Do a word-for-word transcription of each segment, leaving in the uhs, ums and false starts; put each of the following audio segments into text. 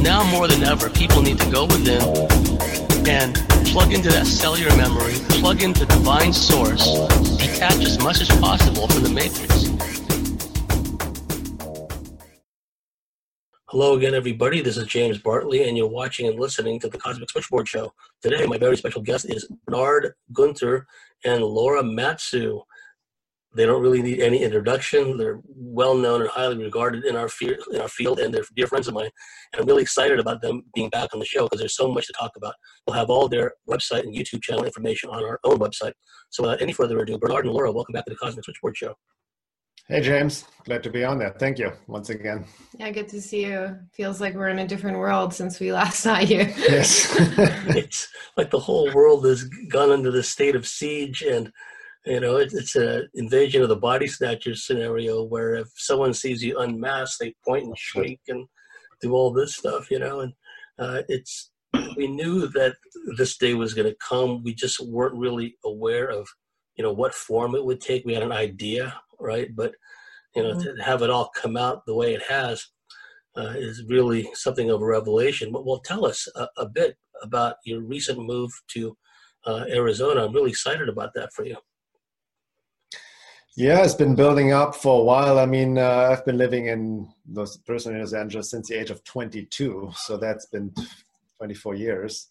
now more than ever, people need to go within and plug into that cellular memory, plug into divine source, detach as much as possible from the matrix. Hello again, everybody. This is James Bartley, and you're watching and listening to the Cosmic Switchboard Show. Today, my very special guest is Bernard Gunther and Laura Matsu. They don't really need any introduction. They're well-known and highly regarded in our, fe- in our field, and they're dear friends of mine. And I'm really excited about them being back on the show because there's so much to talk about. We'll have all their website and YouTube channel information on our own website. So without any further ado, Bernard and Laura, welcome back to the Cosmic Switchboard Show. Hey, James. Glad to be on there. Thank you once again. Yeah, good to see you. Feels like we're in a different world since we last saw you. Yes. It's like the whole world has gone into this state of siege, and you know, it, it's an invasion of the body snatchers scenario where if someone sees you unmasked, they point and shriek and do all this stuff, you know, and uh, it's, we knew that this day was going to come. We just weren't really aware of, you know, what form it would take. We had an idea, right? But, you know, mm-hmm. to have it all come out the way it has uh, is really something of a revelation. But well, tell us a, a bit about your recent move to uh, Arizona. I'm really excited about that for you. Yeah, it's been building up for a while. I mean, uh, I've been living in Los, personally in Los Angeles since the age of twenty-two. So that's been twenty-four years.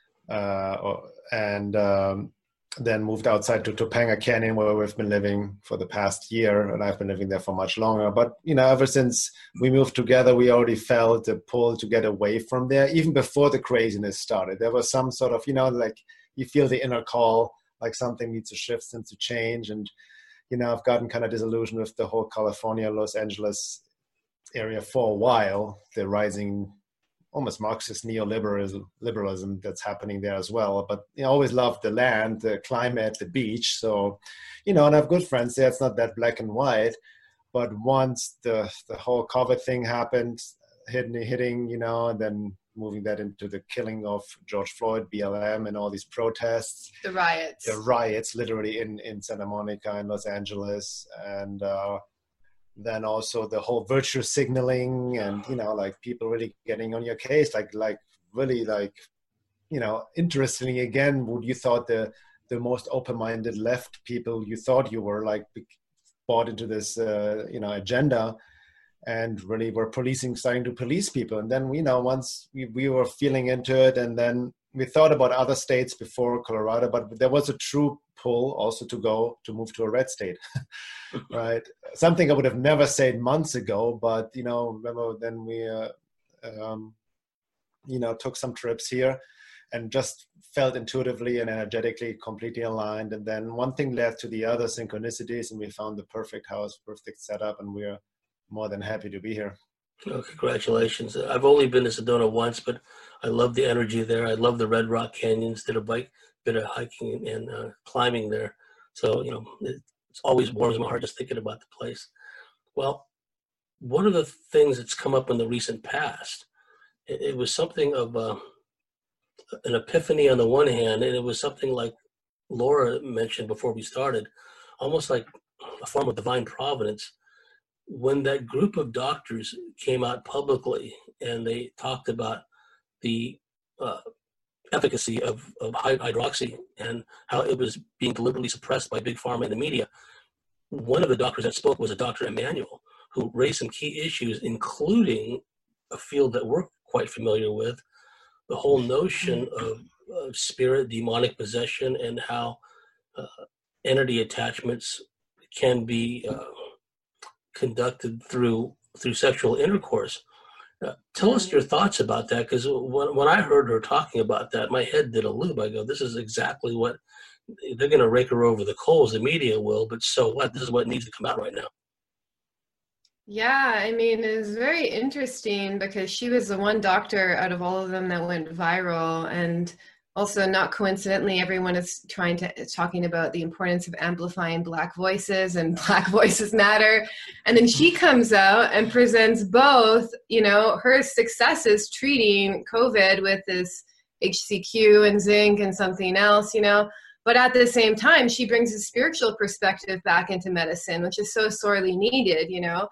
Uh, and um, then moved outside to Topanga Canyon, where we've been living for the past year. And I've been living there for much longer. But, you know, ever since we moved together, we already felt the pull to get away from there. Even before the craziness started, there was some sort of, you know, like you feel the inner call, like something needs to shift, needs to change. And you know, I've gotten kind of disillusioned with the whole California, Los Angeles area for a while, the rising almost Marxist neoliberalism liberalism that's happening there as well. But you know, I always loved the land, the climate, the beach. So, you know, and I have good friends there. It's not that black and white. But once the the whole COVID thing happened, hitting, hitting, you know, and then moving that into the killing of George Floyd, B L M, and all these protests. The riots. The riots, literally in, in Santa Monica and Los Angeles. And uh, then also the whole virtue signaling and, you know, like people really getting on your case, like, like really like, you know, interestingly, again, would you thought the, the most open-minded left people you thought you were like bought into this, uh, you know, agenda. And really we're policing, starting to police people. And then, you know, once we, we were feeling into it, and then we thought about other states before Colorado, but there was a true pull also to go, to move to a red state, right? Something I would have never said months ago, but, you know, remember then we, uh, um, you know, took some trips here and just felt intuitively and energetically completely aligned. And then one thing led to the other, synchronicities, and we found the perfect house, perfect setup, and we're more than happy to be here. Oh, congratulations. I've only been to Sedona once, but I love the energy there. I love the Red Rock Canyons, did a bike, bit of hiking and uh, climbing there. So, you know, it always warms my heart just thinking about the place. Well, one of the things that's come up in the recent past, it, it was something of uh, an epiphany on the one hand, and it was something like Laura mentioned before we started, almost like a form of divine providence. When that group of doctors came out publicly and they talked about the uh, efficacy of, of hydroxy and how it was being deliberately suppressed by Big Pharma and the media, one of the doctors that spoke was a Doctor Emanuel, who raised some key issues, including a field that we're quite familiar with, the whole notion of, of spirit, demonic possession, and how uh, entity attachments can be uh, conducted through through sexual intercourse. Uh, tell us your thoughts about that, because when, when I heard her talking about that, my head did a loop. I go, this is exactly what, they're going to rake her over the coals, the media will, but so what? This is what needs to come out right now. Yeah, I mean, it's very interesting because she was the one doctor out of all of them that went viral. And also, not coincidentally, everyone is trying to talking about the importance of amplifying Black voices and Black voices matter. And then she comes out and presents both, you know, her successes treating COVID with this H C Q and zinc and something else, you know. But at the same time, she brings a spiritual perspective back into medicine, which is so sorely needed, you know.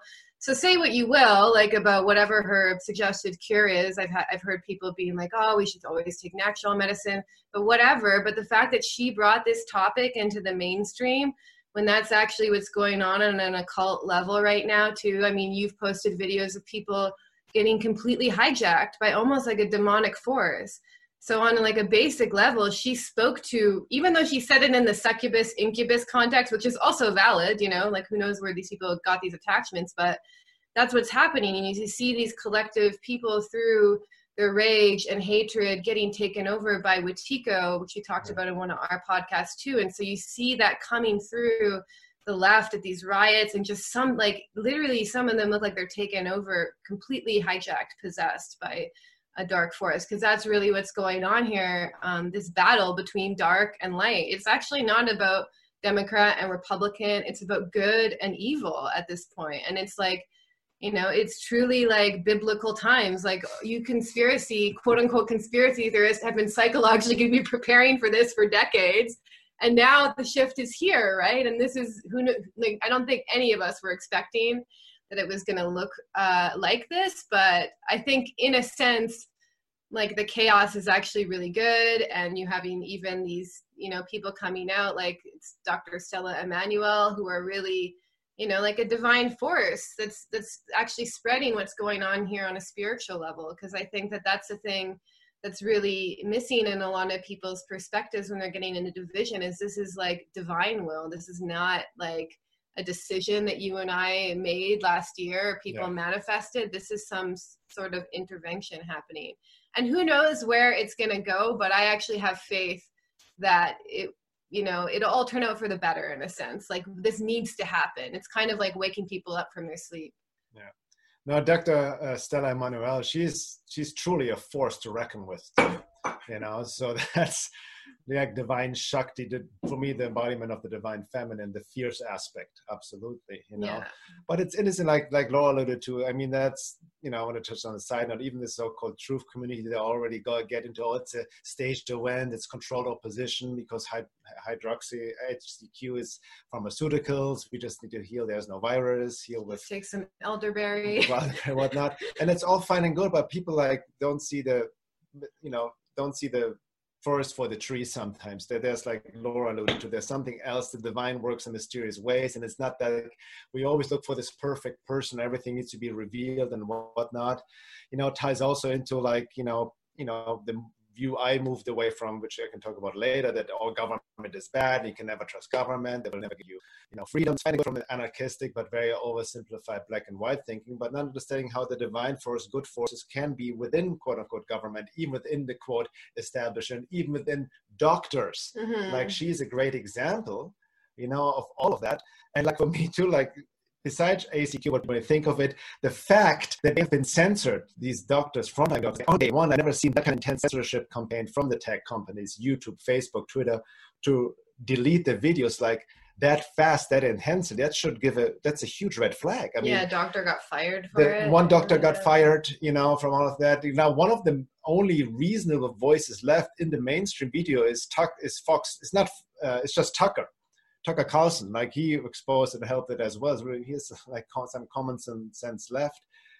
So say what you will, like about whatever her suggested cure is. I've had, I've heard people being like, oh, we should always take natural medicine, but whatever. But the fact that she brought this topic into the mainstream, when that's actually what's going on on an occult level right now too. I mean, you've posted videos of people getting completely hijacked by almost like a demonic force. So on like a basic level, she spoke to, even though she said it in the succubus incubus context, which is also valid, you know, like who knows where these people got these attachments, but that's what's happening. And you see these collective people through their rage and hatred getting taken over by Wetiko, which we talked about in one of our podcasts too. And so you see that coming through the left at these riots, and just some, like literally some of them look like they're taken over, completely hijacked, possessed by a dark force, because that's really what's going on here. Um, this battle between dark and light. It's actually not about Democrat and Republican. It's about good and evil at this point. And it's like, you know, it's truly like biblical times. Like you conspiracy, quote unquote conspiracy theorists have been psychologically going to be preparing for this for decades. And now the shift is here, right? And this is, who knew, like, I don't think any of us were expecting that it was going to look uh, like this, but I think in a sense, like the chaos is actually really good, and you having even these, you know, people coming out like it's Doctor Stella Immanuel, who are really, you know, like a divine force that's that's actually spreading what's going on here on a spiritual level. Because I think that that's the thing that's really missing in a lot of people's perspectives when they're getting into division, is this is like divine will. This is not like a decision that you and I made last year, or people yeah. manifested. This is some sort of intervention happening. And who knows where it's going to go, but I actually have faith that it, you know, it'll all turn out for the better in a sense. Like this needs to happen. It's kind of like waking people up from their sleep. Yeah. No, Doctor Uh, Stella Immanuel, she's, she's truly a force to reckon with, you know, so that's, like divine Shakti, the, for me, the embodiment of the divine feminine, the fierce aspect, absolutely, you know. Yeah. But it's innocent, like like Laura alluded to. I mean, that's, you know, I want to touch on the side note, even the so-called truth community, they already go get into, oh, it's a stage to win, it's controlled opposition because hyd- hydroxy H C Q is pharmaceuticals. We just need to heal. There's no virus. Heal with take some elderberry, whatnot, and it's all fine and good. But people like don't see the, you know, don't see the forest for the trees sometimes. That there's, like Laura alluded to, there's something else. The divine works in mysterious ways, and it's not that like, we always look for this perfect person, everything needs to be revealed and whatnot. You know, it ties also into like, you know, you know, the view I moved away from, which I can talk about later, that all government is bad, you can never trust government, they will never give you, you know, freedom. It's kind of from an anarchistic but very oversimplified black and white thinking, but not understanding how the divine force, good forces can be within quote unquote government, even within the quote establishment, even within doctors. Mm-hmm. Like she's a great example, you know, of all of that. And like for me too, like besides A C Q, when I think of it, the fact that they've been censored, these doctors, frontline doctors, on day one, I've never seen that kind of intense censorship campaign from the tech companies, YouTube, Facebook, Twitter, to delete the videos like that fast, that intensity. That should give a, that's a huge red flag. I mean, yeah, a doctor got fired for the, it. One doctor got fired, you know, from all of that. Now, one of the only reasonable voices left in the mainstream video is Tuck, is Fox. It's not, uh, it's just Tucker. Tucker Carlson, like he exposed and helped it as well. So he has like some common sense left.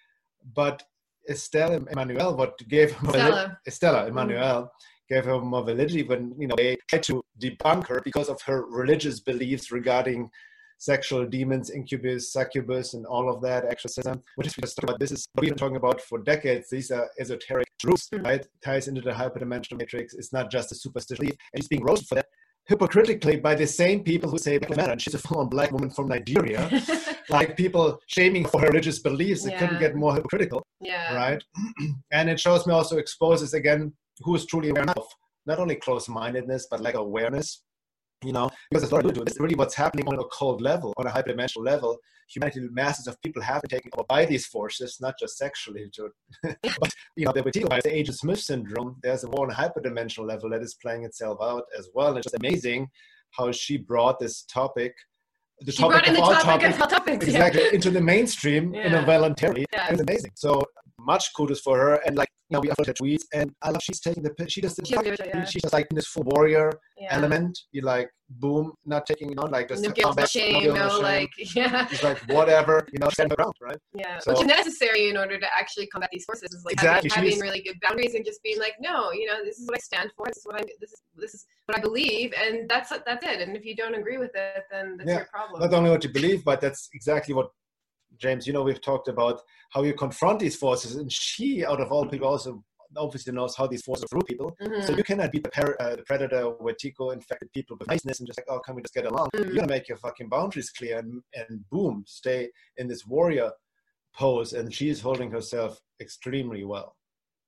But Estella Immanuel, what gave him Stella, Estella Immanuel mm-hmm. gave her more validity when, you know, they tried to debunk her because of her religious beliefs regarding sexual demons, incubus, succubus, and all of that, exorcism. Which is we just talked about. This is what we've been talking about for decades. These are esoteric truths, mm-hmm. right? Ties into the hyperdimensional matrix. It's not just a superstition. And he's being roasted for that. Hypocritically by the same people who say Black man, she's a full-on black woman from Nigeria, like people shaming for her religious beliefs. It yeah. couldn't get more hypocritical, yeah. right? And it shows me also exposes again who is truly aware of not only close-mindedness but like awareness, you know, because it's what it's really what's happening on a cold level, on a hyperdimensional level. Humanity, masses of people have been taken over by these forces, not just sexually, to, but you know, they were taken by the Agent Smith syndrome. There's a war on a hyperdimensional level that is playing itself out as well. And it's just amazing how she brought this topic, the she topic brought in of the all topic topics, of all topics exactly, yeah. into the mainstream, yeah. you know, voluntarily. Yeah. It's amazing. So much kudos for her. And like, you know, we upload her tweets, and I love she's taking the piss. She does the She does, yeah. she's just like in this full warrior Yeah. element. You like, boom, not taking, you know, like just No a guilt, no combat, shame, guilt, no shame. like, yeah. She's like, whatever, you know, stand around, right? Yeah, So- which is necessary in order to actually combat these forces. Is like Exactly, having, having she's- really good boundaries and just being like, no, you know, this is what I stand for. This is what I this is this is what I believe, and that's that's it. And if you don't agree with it, then that's Yeah, your problem. Not only what you believe, but that's exactly what, James, you know, we've talked about how you confront these forces, and she, out of all people, also obviously knows how these forces rule people. Mhm. So you cannot be the, par- uh, the predator with Tico-infected people with niceness and just like, oh, can we just get along? Mhm. You gotta make your fucking boundaries clear and, and boom, stay in this warrior pose. And she's holding herself extremely well.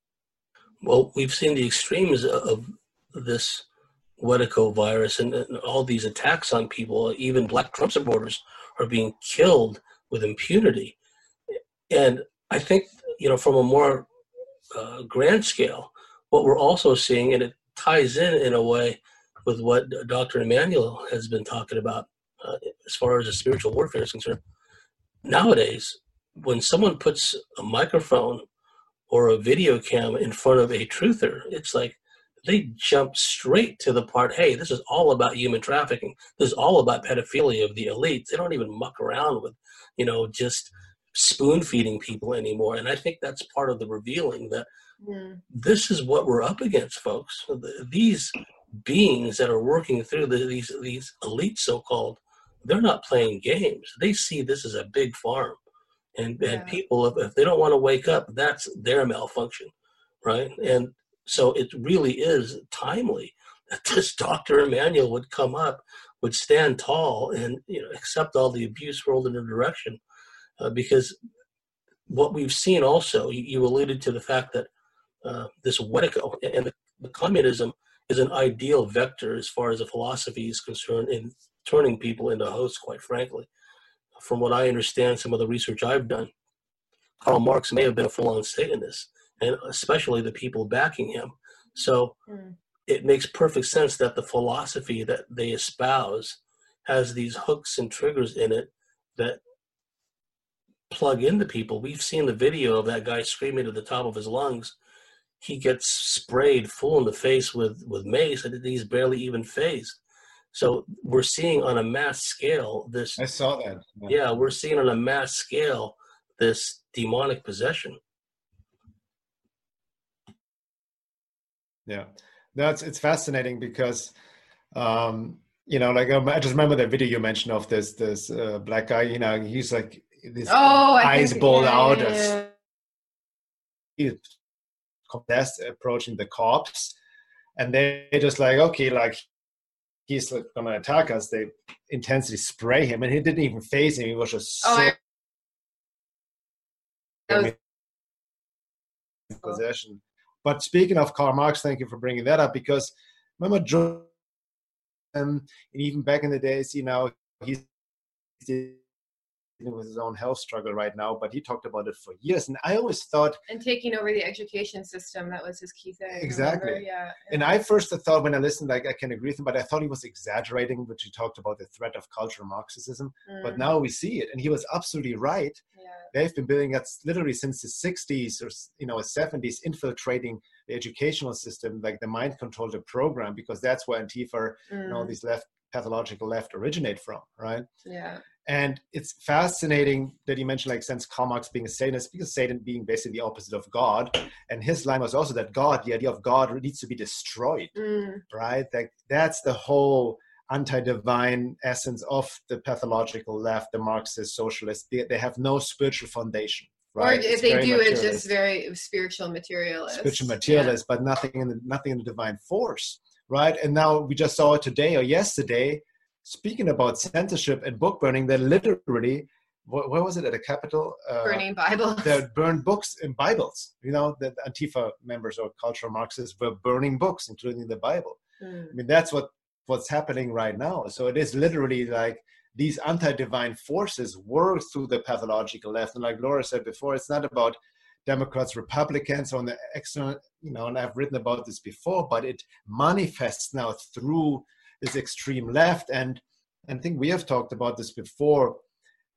Well, we've seen the extremes of this Wedico virus and, and all these attacks on people. Even Black Trump supporters are being killed with impunity. And I think, you know, from a more uh, grand scale, what we're also seeing, and it ties in in a way with what Doctor Emmanuel has been talking about uh, as far as the spiritual warfare is concerned. Nowadays, when someone puts a microphone or a video cam in front of a truther, it's like they jump straight to the part, hey, this is all about human trafficking. This is all about pedophilia of the elites. They don't even muck around with, you know, just spoon feeding people anymore. And I think that's part of the revealing that Mm. this is what we're up against, folks. These beings that are working through the, these these elites, so-called, they're not playing games. They see this as a big farm. And, Yeah. and people, if, if they don't want to wake up, that's their malfunction, right? And so it really is timely that this Doctor Emmanuel would come up, would stand tall and, you know, accept all the abuse rolled in her direction. Uh, because what we've seen also, you, you alluded to the fact that uh, this Wedico and the, the communism is an ideal vector as far as the philosophy is concerned in turning people into hosts, quite frankly. From what I understand, some of the research I've done, Karl Marx may have been a full-on Satanist, and especially the people backing him. So Mm. it makes perfect sense that the philosophy that they espouse has these hooks and triggers in it that plug into people. We've seen the video of that guy screaming at the top of his lungs. He gets sprayed full in the face with, with mace, and he's barely even phased. So we're seeing on a mass scale this. I saw that. Yeah. Yeah, we're seeing on a mass scale this demonic possession. Yeah, that's it's fascinating because, um, you know, like um, I just remember that video you mentioned of this this uh, black guy. You know, he's like this Oh, I eyes think, balled yeah, out, yeah, as yeah. he's possessed, approaching the cops, and they just like, okay, like he's like gonna attack us. They intensely spray him, and he didn't even phase him. He was just Oh, so I- that was- in possession. But speaking of Karl Marx, thank you for bringing that up, because remember, John, um, and even back in the days, you know, he's dealing with his own health struggle right now, but he talked about it for years. And I always thought, And taking over the education system, that was his key thing. Exactly. Remember? Yeah. and I first thought when I listened, like I can agree with him, but I thought he was exaggerating, which he talked about the threat of cultural Marxism. But Mm, now we see it, and he was absolutely right. yeah. They've been building that literally since the sixties or you know seventies, infiltrating the educational system, like the mind control the program, because that's where Antifa and all Mm, these left pathological left originate from, right? yeah. And it's fascinating that you mentioned, like, since Karl Marx being a Satanist, because Satan being basically the opposite of God, and his line was also that God, the idea of God, needs to be destroyed, Mm, right? Like that's the whole anti-divine essence of the pathological left, the Marxist socialists. They, they have no spiritual foundation, right? Or if It's they very do, it's materialist. just very spiritual materialist. Spiritual materialist, but nothing in the nothing in the divine force, right? And now we just saw it today or yesterday, speaking about censorship and book burning. They literally, where, where was it, at a Capitol? Yeah. Uh, Burning Bibles. They burned books and Bibles. You know, the Antifa members or cultural Marxists were burning books, including the Bible. Mm, I mean, that's what what's happening right now. So it is literally like these anti-divine forces work through the pathological left. And like Laura said before, it's not about Democrats, Republicans on the external, you know, and I've written about this before, but it manifests now through this extreme left. And I think we have talked about this before.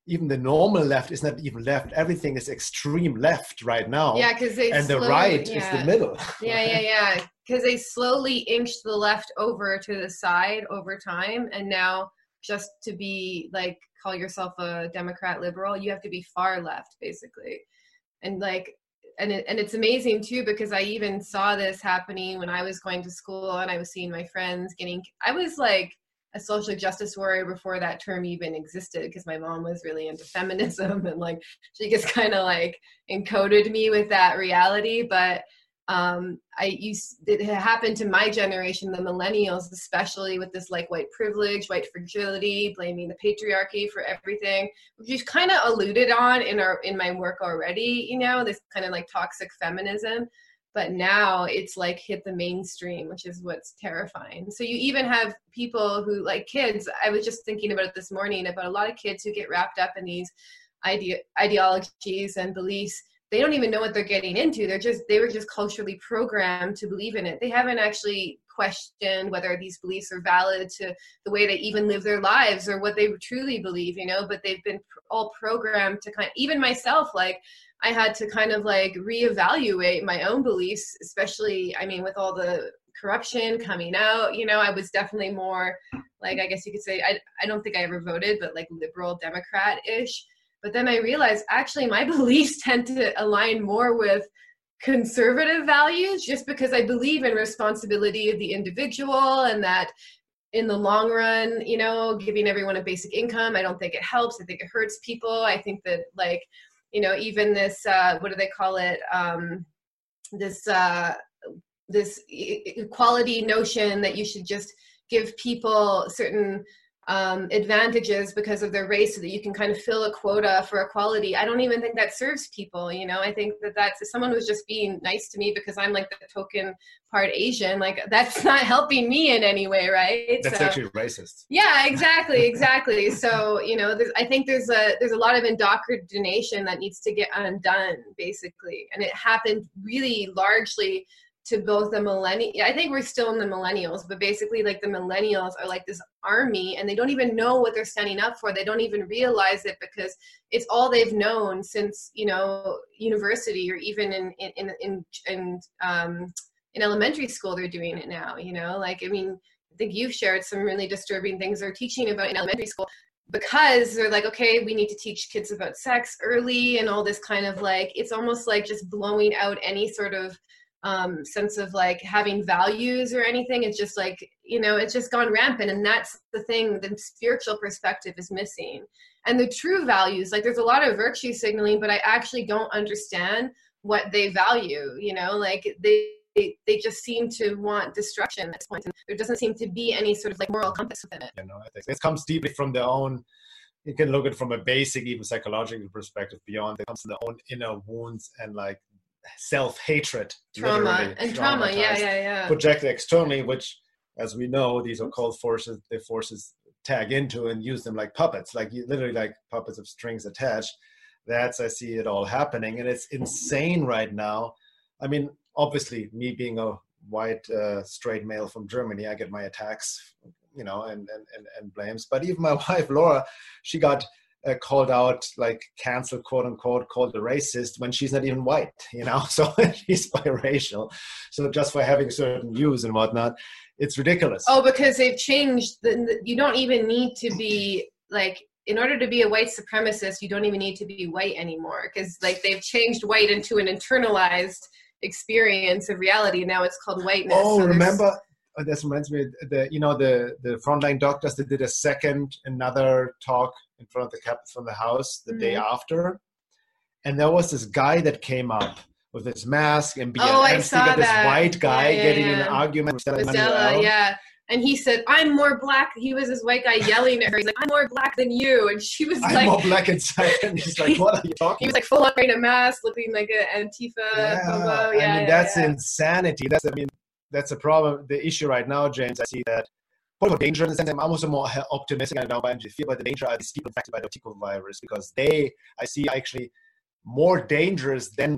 even the normal left is not even left. Everything is extreme left right now. Yeah, because they and slowly, the right yeah. is the middle. Yeah, yeah, yeah. Because they slowly inched the left over to the side over time, and now just to be like call yourself a Democrat liberal, you have to be far left basically, and like. And, it, and it's amazing too, because I even saw this happening when I was going to school and I was seeing my friends getting, I was like a social justice warrior before that term even existed, because my mom was really into feminism and like, she just kind of like encoded me with that reality. But um, I used, it happened to my generation, the millennials, especially with this like white privilege, white fragility, blaming the patriarchy for everything, which you've kind of alluded on in our, in my work already, you know, this kind of like toxic feminism, but now it's like hit the mainstream, which is what's terrifying. So you even have people who like kids, I was just thinking about it this morning, about a lot of kids who get wrapped up in these ide- ideologies and beliefs. They don't even know what they're getting into. They're just, they were just culturally programmed to believe in it. They haven't actually questioned whether these beliefs are valid to the way they even live their lives or what they truly believe, you know, but they've been all programmed to kind of, even myself, like I had to kind of like reevaluate my own beliefs, especially, I mean, with all the corruption coming out, you know, I was definitely more like, I guess you could say, I, I don't think I ever voted, but like liberal Democrat-ish. But then I realized actually my beliefs tend to align more with conservative values, just because I believe in responsibility of the individual, and that in the long run, you know, giving everyone a basic income, I don't think it helps. I think it hurts people. I think that like, you know, even this, uh, what do they call it? Um, this, uh, this equality notion that you should just give people certain um, advantages because of their race so that you can kind of fill a quota for equality. I don't even think that serves people, you know. I think that that's, if someone was just being nice to me because I'm like the token part Asian, like that's not helping me in any way, right? That's so, actually racist. Yeah, exactly, exactly. So, you know, there's, I think there's a there's a lot of indoctrination that needs to get undone, basically. And it happened really largely to both the millennial, I think we're still in the millennials, but basically like the millennials are like this army and they don't even know what they're standing up for. They don't even realize it because it's all they've known since, you know, university, or even in, in, in, in, um, in elementary school, they're doing it now, you know, like, I mean, I think you've shared some really disturbing things they're teaching about in elementary school, because they're like, okay, we need to teach kids about sex early and all this kind of like, it's almost like just blowing out any sort of um, sense of like having values or anything. It's just like, you know, it's just gone rampant. And that's the thing, the spiritual perspective is missing. And the true values, like there's a lot of virtue signaling, but I actually don't understand what they value, you know, like they, they, they just seem to want destruction at this point. And there doesn't seem to be any sort of like moral compass within it. You know, I think it comes deeply from their own, you can look at it from a basic, even psychological perspective beyond. It comes from their own inner wounds and like self-hatred, trauma and trauma, yeah, yeah, yeah, projected externally, which, as we know, these are called forces. The forces tag into and use them like puppets, like you, literally like puppets of strings attached. That's, I see it all happening, and it's insane right now. I mean, obviously, me being a white uh, straight male from Germany, I get my attacks, you know, and and and, and blames. But even my wife Laura, she got Uh, called out, like canceled, quote unquote, called a racist when she's not even white, you know, so she's biracial. So just for having certain views and whatnot, it's ridiculous. Oh, because they've changed. The, you don't even need to be like, in order to be a white supremacist, you don't even need to be white anymore, because like they've changed white into an internalized experience of reality. Now it's called whiteness. Oh, so remember? Oh, this reminds me, the you know the the frontline doctors that did a second another talk in front of the cap from the house the mm-hmm. day after, and there was this guy that came up with his mask and B L M oh, I saw got this that. white guy yeah, yeah, getting yeah. in an argument with Stella, Stella, yeah. And he said, "I'm more black." He was this white guy yelling at her. He's like, "I'm more black than you," and she was I'm like, more black inside. And he's like, "What are you talking?" He was like full on wearing a mask, looking like an Antifa yeah, hobo. I Yeah, mean, yeah, that's yeah. insanity. That's I mean. That's a problem. The issue right now, James, I see that for danger in the sense I'm almost more optimistic I don't feel about the danger are these people infected by the tickle virus, because they, I see actually more dangerous than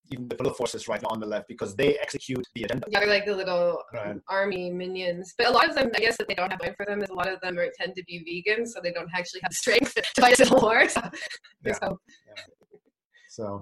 even the political forces right now on the left, because they execute the agenda. Yeah, they're like the little Right. army minions. But a lot of them, I guess, that they don't have time for them is a lot of them are, tend to be vegan, so they don't actually have the strength to fight a civil war. So, Yeah. so. Yeah. So,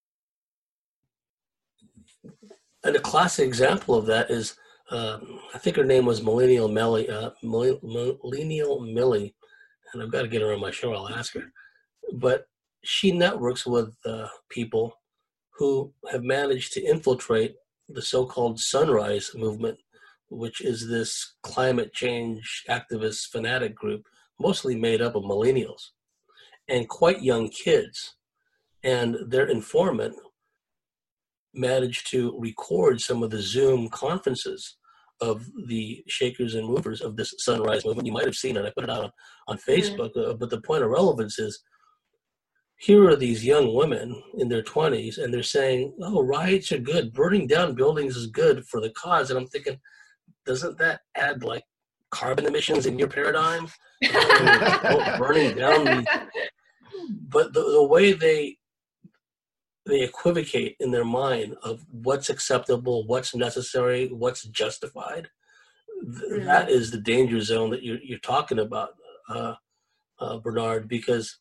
And a classic example of that is, um, I think her name was Millennial Millie, uh, Millennial Millie, and I've got to get her on my show. I'll ask her. But she networks with uh, people who have managed to infiltrate the so-called Sunrise Movement, which is this climate change activist fanatic group, mostly made up of millennials and quite young kids. And their informant managed to record some of the Zoom conferences of the shakers and movers of this Sunrise Movement. You might have seen it. I put it out on, on Facebook. Mm-hmm. Uh, but the point of relevance is, here are these young women in their twenties, and they're saying, oh, riots are good. Burning down buildings is good for the cause. And I'm thinking, doesn't that add like carbon emissions in your paradigm? Burning down these. But the, the way they they equivocate in their mind of what's acceptable, what's necessary, what's justified, th- mm. that is the danger zone that you're, you're talking about, uh, uh, Bernard, because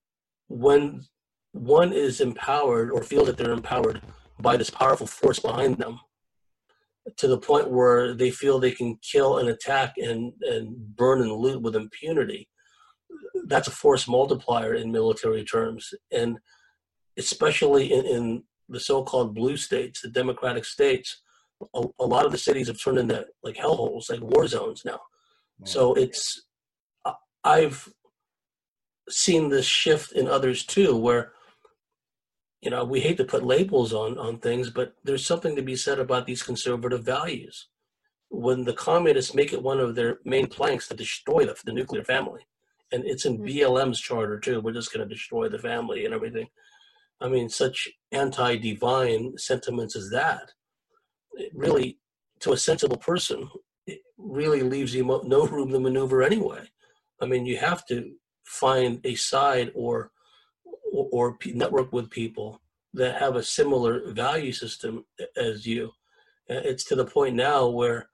when one is empowered or feels that they're empowered by this powerful force behind them to the point where they feel they can kill and attack and, and burn and loot with impunity, that's a force multiplier in military terms. And especially in, in the so-called blue states, the democratic states, a, a lot of the cities have turned into like hellholes, like war zones now. Yeah. So it's, I've seen this shift in others too, where, you know, we hate to put labels on, on things, but there's something to be said about these conservative values. When the communists make it one of their main planks to destroy the, the nuclear family, and it's in B L M's charter too, we're just going to destroy the family and everything. I mean, such anti-divine sentiments as that, it really, to a sensible person, it really leaves you mo- no room to maneuver anyway. I mean, you have to find a side or, or, or network with people that have a similar value system as you. It's to the point now where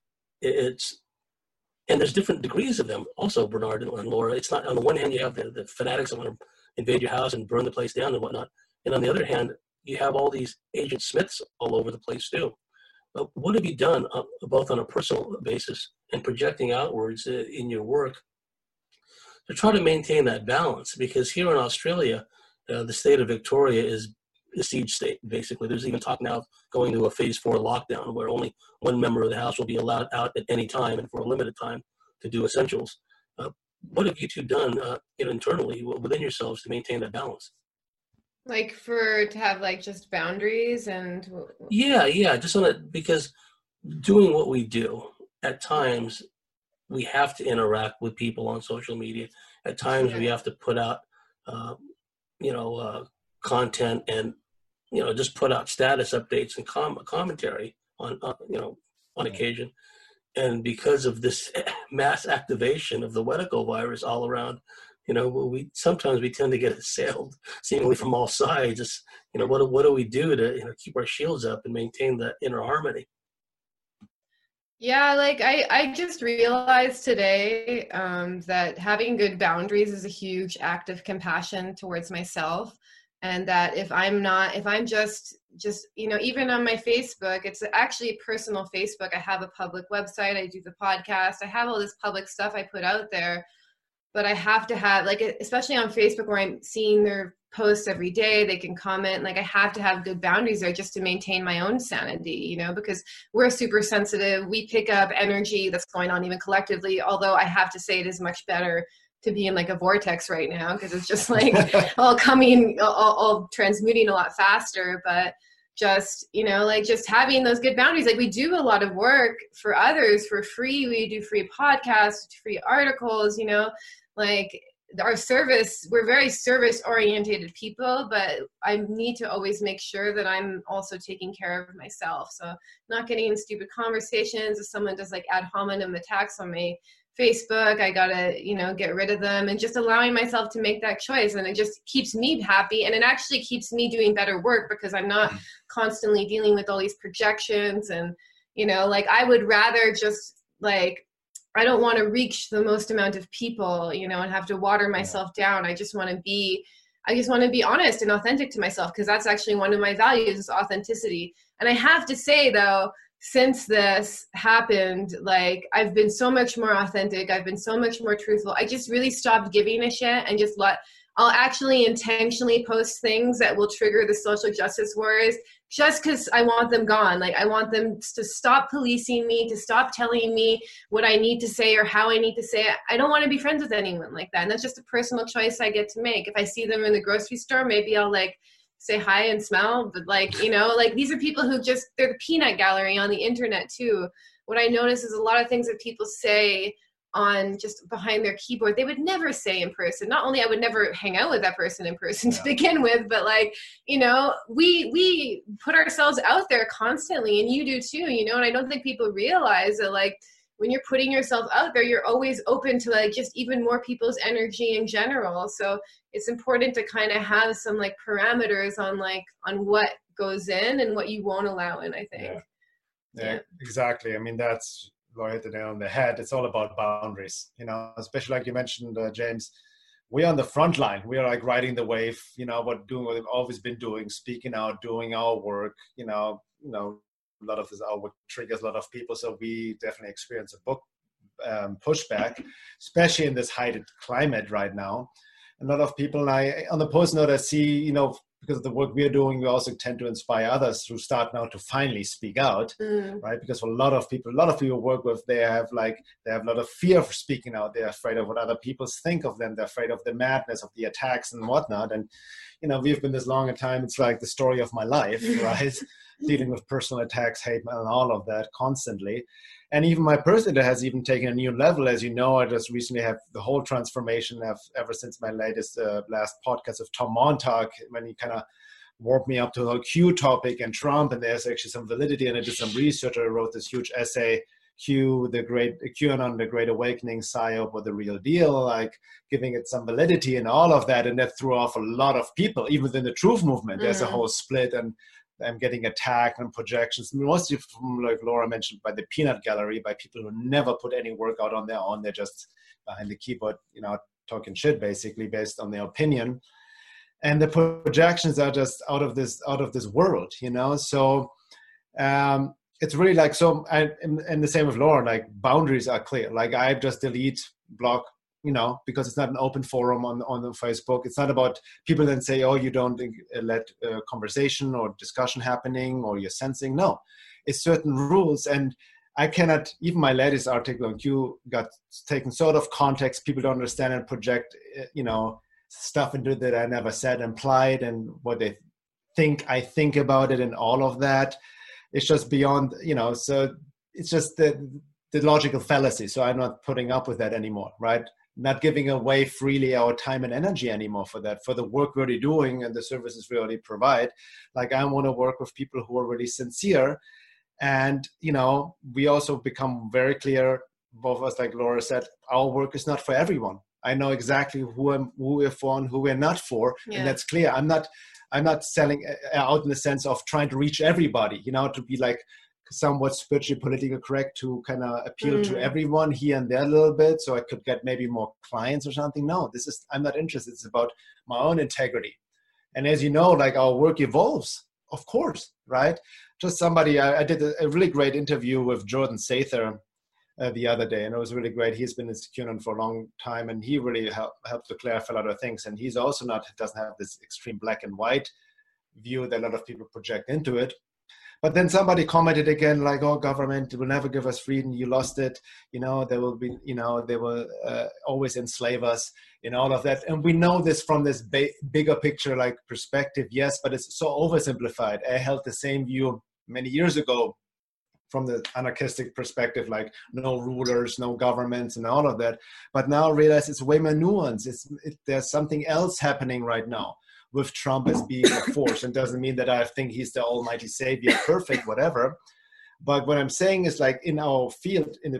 it's, and there's different degrees of them also, Bernard and Laura. It's not, on the one hand, you have the, the fanatics that want to invade your house and burn the place down and whatnot. And on the other hand, you have all these Agent Smiths all over the place too. Uh, what have you done, uh, both on a personal basis and projecting outwards uh, in your work, to try to maintain that balance? Because here in Australia, uh, the state of Victoria is a siege state, basically. There's even talk now of going to a phase four lockdown where only one member of the House will be allowed out at any time and for a limited time to do essentials. Uh, what have you two done uh, you know, internally within yourselves to maintain that balance? Like for, to have like just boundaries and... Yeah, yeah, just on it, because doing what we do, at times we have to interact with people on social media. At times yeah. we have to put out, uh, you know, uh, content and, you know, just put out status updates and com- commentary on, uh, you know, on occasion. And because of this mass activation of the Wedico virus all around, you know, we sometimes we tend to get assailed seemingly from all sides. It's, you know, what what do we do to, you know, keep our shields up and maintain that inner harmony? Yeah, like I, I just realized today um, that having good boundaries is a huge act of compassion towards myself. And that if I'm not, if I'm just, just, you know, even on my Facebook, it's actually personal Facebook. I have a public website. I do the podcast. I have all this public stuff I put out there. But I have to have, like, especially on Facebook where I'm seeing their posts every day, they can comment, like I have to have good boundaries there just to maintain my own sanity, you know, because we're super sensitive. We pick up energy that's going on even collectively, although I have to say it is much better to be in like a vortex right now because it's just like all coming, all, all transmuting a lot faster. But just, you know, like just having those good boundaries. Like we do a lot of work for others for free. We do free podcasts, free articles, you know, like our service, we're very service oriented people, but I need to always make sure that I'm also taking care of myself. So not getting in stupid conversations if someone does like ad hominem attacks on my Facebook. I gotta, you know, get rid of them, and just allowing myself to make that choice. And it just keeps me happy, and it actually keeps me doing better work because I'm not constantly dealing with all these projections. And, you know, like I would rather just like, I don't want to reach the most amount of people, you know, and have to water myself down. I just want to be, I just want to be honest and authentic to myself, because that's actually one of my values is authenticity. And I have to say though, since this happened, like I've been so much more authentic. I've been so much more truthful. I just really stopped giving a shit and just let, I'll actually intentionally post things that will trigger the social justice warriors just because I want them gone. Like I want them to stop policing me, to stop telling me what I need to say or how I need to say it. I don't want to be friends with anyone like that. And that's just a personal choice I get to make. If I see them in the grocery store, maybe I'll like say hi and smell, but like, you know, like these are people who just, they're the peanut gallery on the internet too. What I notice is a lot of things that people say on just behind their keyboard, they would never say in person. Not only I would never hang out with that person in person to Yeah. begin with, but like, you know, we, we put ourselves out there constantly, and you do too, you know, and I don't think people realize that like, when you're putting yourself out there, you're always open to like just even more people's energy in general. So it's important to kind of have some like parameters on like on what goes in and what you won't allow in, I think. Yeah. Yeah, Yeah. exactly. I mean, that's, Laura hit the nail on the head. It's all about boundaries, you know, especially like you mentioned, uh, James, we're on the front line. We are like riding the wave, you know, what doing what we've always been doing, speaking out, doing our work, you know, you know, a lot of this our work triggers a lot of people. So we definitely experience a book um, pushback, especially in this heightened climate right now. A lot of people, and I, on the post note, I see, you know, because of the work we're doing, we also tend to inspire others who start now to finally speak out, Mm. right? Because for a lot of people, a lot of people we work with, they have like, they have a lot of fear for speaking out. They're afraid of what other people think of them. They're afraid of the madness of the attacks and whatnot. And, you know, we've been this long a time. It's like the story of my life, right? Dealing with personal attacks, hate, and all of that constantly. And even my personal has even taken a new level. As you know, I just recently have the whole transformation of, ever since my latest, uh, last podcast of Tom Montauk, when he kind of warped me up to the whole Q topic and Trump, and there's actually some validity. And I did some research. I wrote this huge essay, Q, the great QAnon, the Great Awakening, psyop, or the real deal, like giving it some validity and all of that. And that threw off a lot of people, even within the truth movement. There's a Mhm. whole split, and I'm getting attacked and projections, mostly from, like Laura mentioned, by the peanut gallery, by people who never put any work out on their own. They're just behind the keyboard, you know, talking shit basically based on their opinion. And the projections are just out of this, out of this world, you know? So um, it's really like, so, and, and the same with Laura, like boundaries are clear. Like I just delete, block, you know, because it's not an open forum on, on Facebook. It's not about people then say, oh, you don't let uh, conversation or discussion happening or you're censoring. No, it's certain rules. And I cannot, even my latest article on Q got taken sort of context. People don't understand and project, you know, stuff into that I never said, implied, and what they think I think about it and all of that. It's just beyond, you know, so it's just the, the logical fallacy. So I'm not putting up with that anymore, right? Not giving away freely our time and energy anymore for that, for the work we're already doing and the services we already provide. Like I want to work with people who are really sincere. And, you know, we also become very clear, both of us, like Laura said, our work is not for everyone. I know exactly who I'm, who we're for and who we're not for. Yeah. And that's clear. I'm not, I'm not selling out in the sense of trying to reach everybody, you know, to be like somewhat spiritually politically correct to kind of appeal Mm. to everyone here and there a little bit so I could get maybe more clients or something. No, this is, I'm not interested. It's about my own integrity. And as you know, like our work evolves, of course, right? Just somebody, I, I did a, a really great interview with Jordan Sather uh, the other day, and it was really great. He's been in QAnon for a long time, and he really help, helped to clarify a lot of things. And he's also not, doesn't have this extreme black and white view that a lot of people project into it. But then somebody commented again, like, oh, government will never give us freedom. You lost it. You know, they will be, you know, they will uh, always enslave us in all of that. And we know this from this ba- bigger picture, like perspective, yes, but it's so oversimplified. I held the same view many years ago from the anarchistic perspective, like no rulers, no governments and all of that. But now I realize it's way more nuanced. It's, it, there's something else happening right now with Trump as being a force. And doesn't mean that I think he's the almighty savior, perfect, whatever. But what I'm saying is like in our field, in the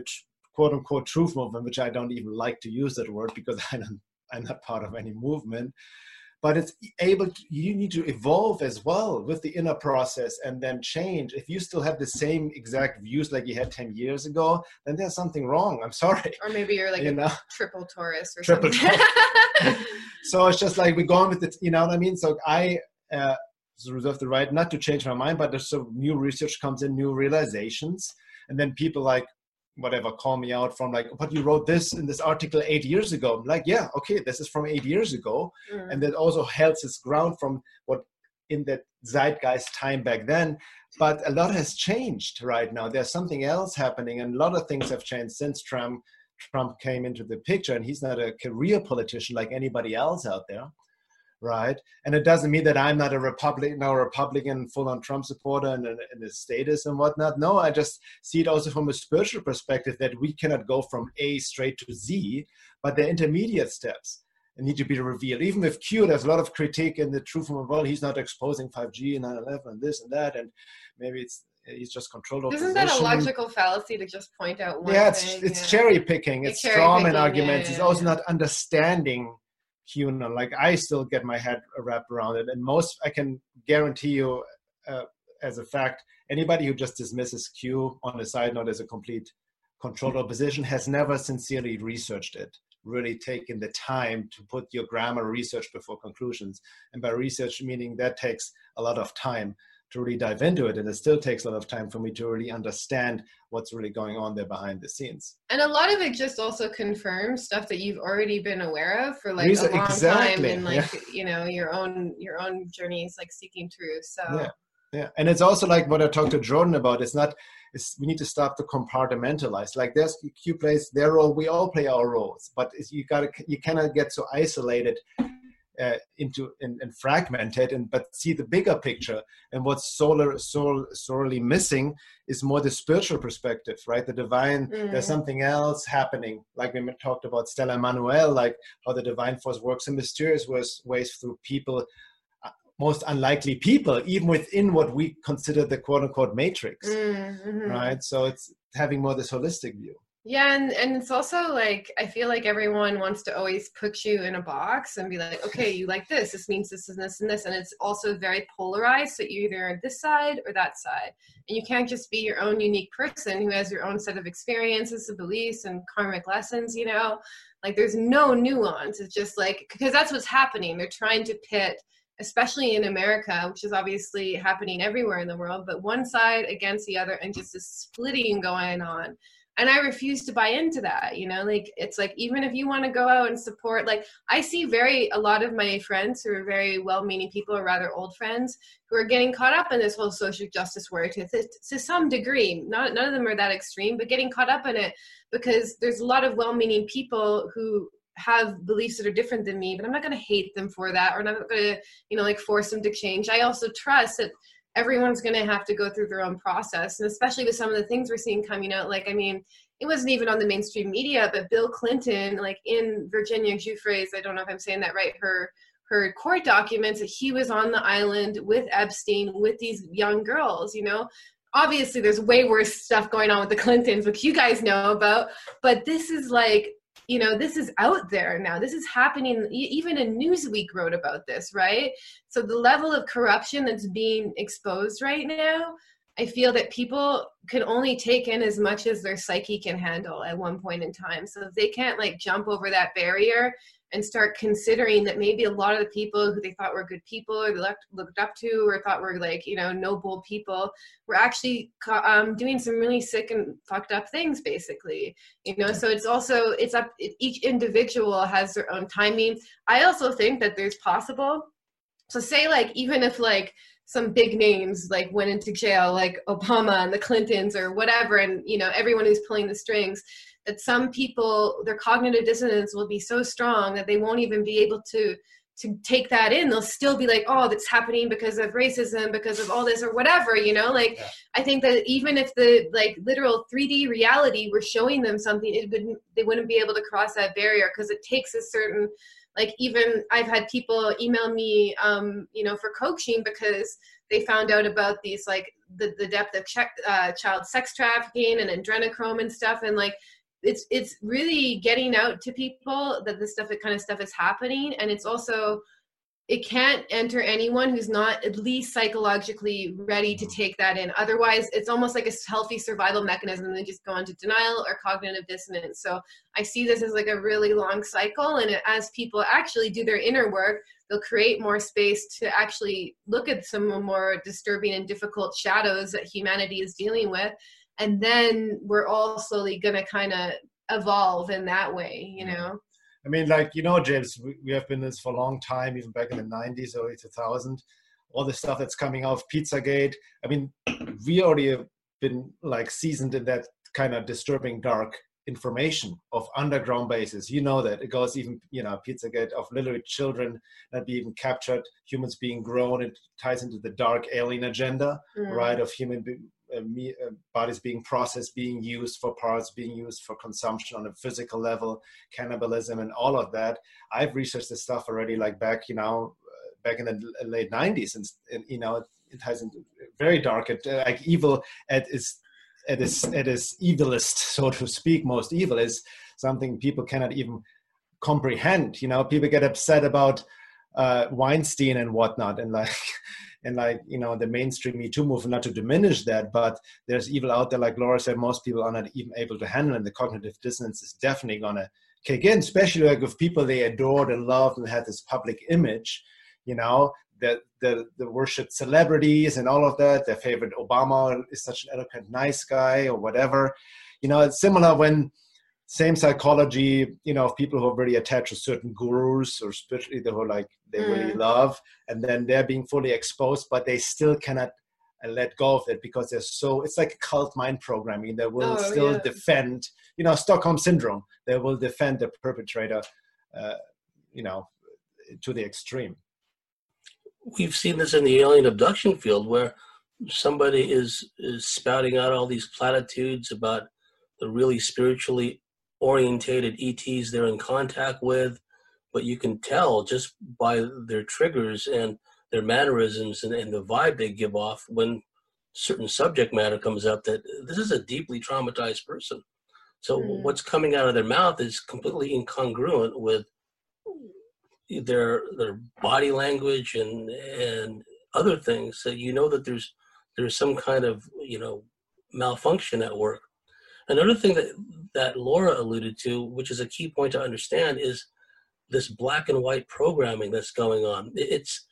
quote unquote truth movement, which I don't even like to use that word because I don't, I'm not part of any movement, but it's able to, you need to evolve as well with the inner process and then change. If you still have the same exact views like you had ten years ago, then there's something wrong. I'm sorry. Or maybe you're like you a know? triple Taurus or triple something. Taurus. So it's just like we're going with it, you know what I mean? So I uh, reserve the right not to change my mind, but there's some new research comes in, new realizations. And then people like, whatever, call me out from like, but you wrote this in this article eight years ago. I'm like, yeah, okay, this is from eight years ago. Mm. And that also helps its ground from what in that zeitgeist time back then. But a lot has changed right now. There's something else happening, and a lot of things have changed since Trump, Trump came into the picture, and he's not a career politician like anybody else out there. Right. And it doesn't mean that I'm not a Republican, now a Republican, full-on Trump supporter and, and a status and whatnot. No, I just see it also from a spiritual perspective that we cannot go from A straight to Z, but the intermediate steps need to be revealed. Even with Q, there's a lot of critique in the truth from, well, he's not exposing five G and nine eleven and this and that, and maybe it's he's just controlled opposition. Isn't that a logical fallacy to just point out one yeah, it's, thing? it's yeah. cherry picking. It's, it's strawman arguments. Yeah, yeah, it's also yeah. not understanding QAnon. Like I still get my head wrapped around it, and most I can guarantee you, uh, as a fact, anybody who just dismisses Q on a side note as a complete controlled opposition has never sincerely researched it, really taken the time to put your grammar research before conclusions. And by research meaning that takes a lot of time to really dive into it, and it still takes a lot of time for me to really understand what's really going on there behind the scenes. And a lot of it just also confirms stuff that you've already been aware of for like Reason, a long exactly. time, and like yeah. you know your own your own journeys, like seeking truth. So yeah, yeah, and it's also like what I talked to Jordan about. It's not. It's, we need to stop to compartmentalize. Like there's Q plays their role, we all play our roles, but it's, you got to you cannot get so isolated. Uh, into and, and fragmented, and but see the bigger picture. And what's solar, soul, sorely missing is more the spiritual perspective, right? The divine. Mm. There's something else happening. Like we talked about Stella Manuel, like how the divine force works in mysterious ways through people, uh, most unlikely people, even within what we consider the quote unquote matrix, mm-hmm. right? So it's having more this holistic view. Yeah, and, and it's also like, I feel like everyone wants to always put you in a box and be like, okay, you like this, this means this and this and this. And it's also very polarized. So you're either on this side or that side. And you can't just be your own unique person who has your own set of experiences and beliefs and karmic lessons, you know? Like there's no nuance. It's just like, because that's what's happening. They're trying to pit, especially in America, which is obviously happening everywhere in the world, but one side against the other, and just this splitting going on. And I refuse to buy into that, you know, like, it's like, even if you want to go out and support, like, I see very, a lot of my friends who are very well-meaning people, or rather old friends, who are getting caught up in this whole social justice work to, to, to some degree. Not, none of them are that extreme, but getting caught up in it because there's a lot of well-meaning people who have beliefs that are different than me, but I'm not going to hate them for that, or I'm not going to, you know, like force them to change. I also trust that everyone's going to have to go through their own process. And especially with some of the things we're seeing coming out, like, I mean, it wasn't even on the mainstream media, but Bill Clinton, like in Virginia Giuffre's, I don't know if I'm saying that right, her, her court documents, that he was on the island with Epstein, with these young girls, you know. Obviously there's way worse stuff going on with the Clintons, which you guys know about, but this is like, you know, this is out there now. This is happening. Even a Newsweek wrote about this, right? So the level of corruption that's being exposed right now, I feel that people can only take in as much as their psyche can handle at one point in time. So if they can't like jump over that barrier and start considering that maybe a lot of the people who they thought were good people, or they looked, looked up to, or thought were like, you know, noble people, were actually um, doing some really sick and fucked up things, basically, you know. So it's also, it's up, each individual has their own timing. I also think that there's possible, so say like, even if like some big names like went into jail, like Obama and the Clintons or whatever, and, you know, everyone who's pulling the strings, that some people, their cognitive dissonance will be so strong that they won't even be able to to take that in. They'll still be like, oh, that's happening because of racism, because of all this or whatever, you know. Like, yeah. I think that even if the like literal three D reality were showing them something, it wouldn't, they wouldn't be able to cross that barrier, because it takes a certain, like, even I've had people email me, um, you know, for coaching because they found out about these, like the, the depth of check, uh, child sex trafficking and adrenochrome and stuff. And like, it's it's really getting out to people that this stuff, that kind of stuff is happening. And it's also, it can't enter anyone who's not at least psychologically ready to take that in. Otherwise, it's almost like a healthy survival mechanism, and they just go into denial or cognitive dissonance. So I see this as like a really long cycle. And as people actually do their inner work, they'll create more space to actually look at some more disturbing and difficult shadows that humanity is dealing with. And then we're all slowly going to kind of evolve in that way, you know? I mean, like, you know, James, we, we have been in this for a long time, even back in the nineties, early two thousand, all the stuff that's coming out of Pizzagate. I mean, we already have been like seasoned in that kind of disturbing, dark information of underground bases. You know that it goes even, you know, Pizzagate of literally children that be even captured, humans being grown. It ties into the dark alien agenda, mm. right, of human be- uh, me, uh, bodies being processed, being used for parts, being used for consumption on a physical level, cannibalism and all of that. I've researched this stuff already, like back, you know, uh, back in the late nineties, and, and you know, it, it ties into very dark, it, uh, like evil at its at its at its evilest, so to speak. Most evil is something people cannot even comprehend. You know, people get upset about uh, Weinstein and whatnot, and like. And like, you know, the mainstream Me Too movement, not to diminish that, but there's evil out there, like Laura said, most people are not even able to handle, and the cognitive dissonance is definitely going to kick in, especially like with people they adored and loved and had this public image, you know, the, the, the worshipped celebrities and all of that. Their favorite Obama is such an eloquent, nice guy or whatever. You know, it's similar when same psychology, you know, of people who are really attached to certain gurus or spiritually, who like they mm. really love, and then they're being fully exposed, but they still cannot let go of it because they're so, it's like cult mind programming. They will oh, still yeah. defend, you know, Stockholm syndrome. They will defend the perpetrator, uh, you know, to the extreme. We've seen this in the alien abduction field, where somebody is, is spouting out all these platitudes about the really spiritually orientated E Ts they're in contact with, but you can tell just by their triggers and their mannerisms and, and the vibe they give off when certain subject matter comes up that this is a deeply traumatized person. So mm. what's coming out of their mouth is completely incongruent with their their body language and and other things. So you know that there's there's some kind of, you know, malfunction at work. Another thing that, that Laura alluded to, which is a key point to understand, is this black and white programming that's going on. It's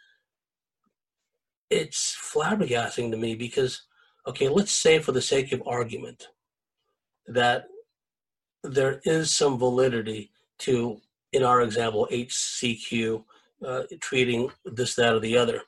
it's flabbergasting to me because, okay, let's say for the sake of argument that there is some validity to, in our example, H C Q uh, treating this, that, or the other.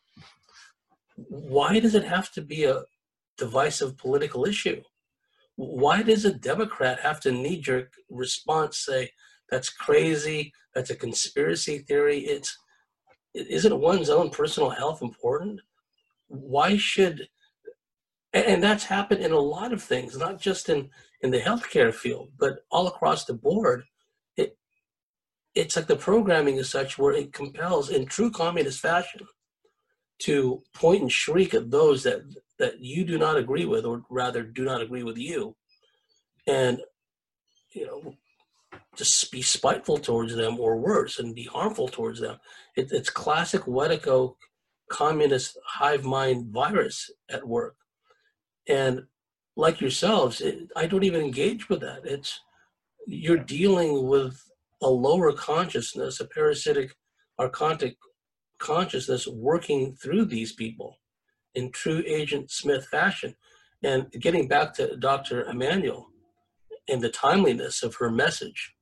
Why does it have to be a divisive political issue? Why does a Democrat have to knee-jerk response say, that's crazy, that's a conspiracy theory? It's, isn't one's own personal health important? Why should, and that's happened in a lot of things, not just in, in the healthcare field, but all across the board. It, it's like the programming is such where it compels, in true communist fashion, to point and shriek at those that, that you do not agree with, or rather do not agree with you, and, you know, just be spiteful towards them, or worse, and be harmful towards them. It, it's classic Wetiko communist hive mind virus at work. And like yourselves, it, I don't even engage with that. It's, you're dealing with a lower consciousness, a parasitic, archontic consciousness working through these people in true Agent Smith fashion. And getting back to Doctor Emanuel and the timeliness of her message,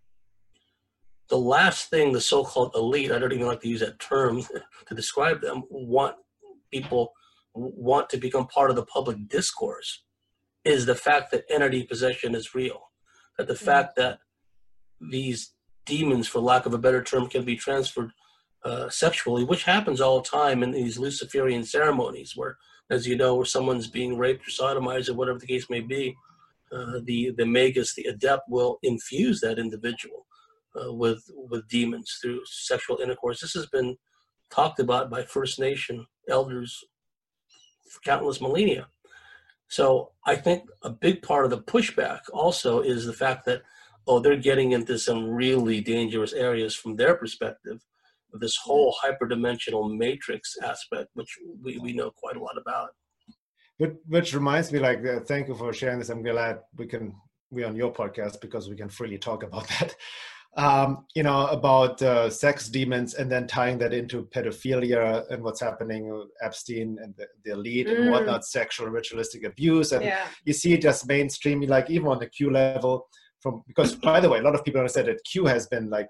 the last thing the so-called elite, I don't even like to use that term to describe them, want people want to become part of the public discourse is the fact that entity possession is real. That the mm-hmm. fact that these demons, for lack of a better term, can be transferred uh, sexually, which happens all the time in these Luciferian ceremonies where, as you know, where someone's being raped or sodomized or whatever the case may be, uh, the, the magus, the adept, will infuse that individual uh, with, with demons through sexual intercourse. This has been talked about by First Nation elders for countless millennia. So I think a big part of the pushback also is the fact that, oh, they're getting into some really dangerous areas from their perspective of this whole hyperdimensional matrix aspect, which we, we know quite a lot about. Which, which reminds me, like, uh, thank you for sharing this. I'm glad we can be on your podcast because we can freely talk about that. Um, you know, about uh, sex demons, and then tying that into pedophilia and what's happening with Epstein and the, the elite mm. and whatnot, sexual ritualistic abuse. And yeah. you see it just mainstream, like even on the Q level, from because, by the way, a lot of people understand that Q has been like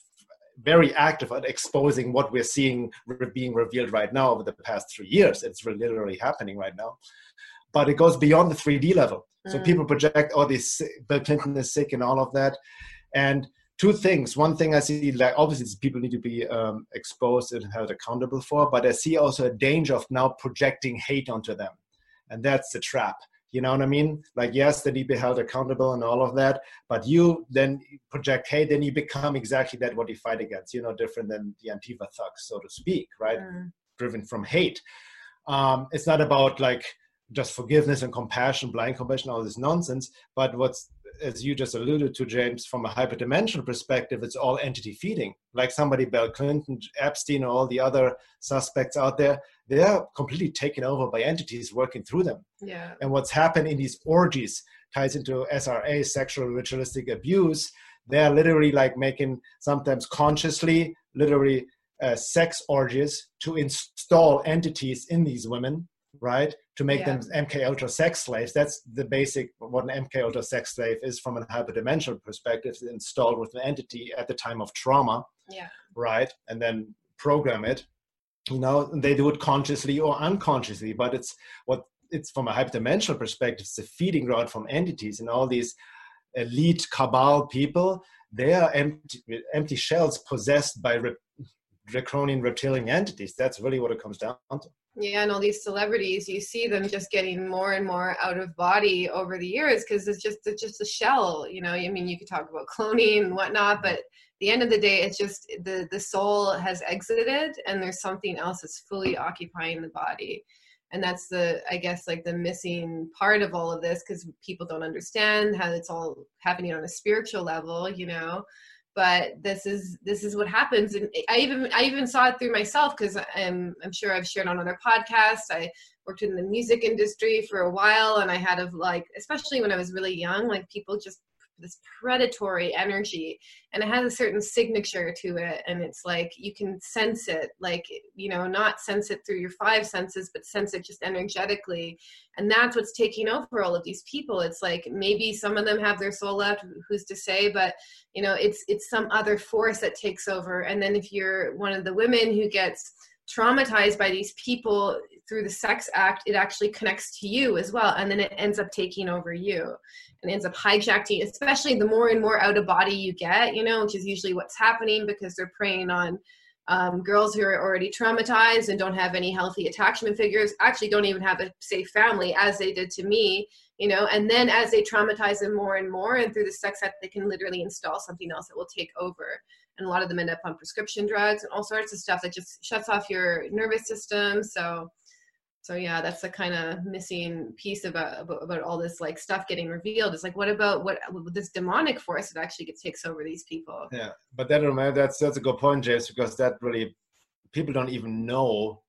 very active at exposing what we're seeing being revealed right now over the past three years. It's literally happening right now. But it goes beyond the three D level. So mm. people project, oh, this Bill Clinton is sick and all of that. And two things. One thing I see, like obviously people need to be um, exposed and held accountable for, but I see also a danger of now projecting hate onto them. And that's the trap. You know what I mean? Like, yes, they need to be held accountable and all of that, but you then project hate, then you become exactly that what you fight against. You're no different than the Antifa thugs, so to speak, right? Mm. Driven from hate. Um, it's not about like just forgiveness and compassion, blind compassion, all this nonsense, but what's, as you just alluded to, James, from a hyperdimensional perspective, it's all entity feeding. Like somebody, Bill Clinton, Epstein, or all the other suspects out there, they're completely taken over by entities working through them. Yeah. And what's happened in these orgies ties into S R A, sexual ritualistic abuse. They're literally like making, sometimes consciously, literally uh, sex orgies to install entities in these women, right? To make yeah. them M K Ultra sex slaves. That's the basic, what an M K Ultra sex slave is from a hyperdimensional perspective, installed with an entity at the time of trauma, yeah. right? And then program it. You know, they do it consciously or unconsciously, but it's what it's from a hyperdimensional perspective, it's the feeding ground from entities, and all these elite cabal people, they are empty, empty shells possessed by rep- draconian reptilian entities. That's really what it comes down to. Yeah, and all these celebrities, you see them just getting more and more out of body over the years because it's just it's just a shell, you know. I mean, you could talk about cloning and whatnot, but at the end of the day, it's just the the soul has exited, and there's something else that's fully occupying the body, and that's the, I guess, like the missing part of all of this because people don't understand how it's all happening on a spiritual level, you know. But this is this is what happens, and I even I even saw it through myself because I'm I'm sure I've shared on other podcasts. I worked in the music industry for a while, and I had of like, especially when I was really young, like people just this predatory energy, and it has a certain signature to it, and it's like you can sense it, like, you know, not sense it through your five senses, but sense it just energetically, and that's what's taking over all of these people. It's like maybe some of them have their soul left, who's to say, but you know, it's it's some other force that takes over. And then if you're one of the women who gets traumatized by these people through the sex act, it actually connects to you as well, and then it ends up taking over you and ends up hijacking, especially the more and more out of body you get, you know, which is usually what's happening because they're preying on um, girls who are already traumatized and don't have any healthy attachment figures, actually don't even have a safe family, as they did to me, you know. And then as they traumatize them more and more, and through the sex act, they can literally install something else that will take over. And a lot of them end up on prescription drugs and all sorts of stuff that just shuts off your nervous system. So, so yeah, that's the kind of missing piece about, about about all this like stuff getting revealed. It's like, what about what this demonic force that actually gets takes over these people? Yeah, but that that's that's a good point, James, because that really people don't even know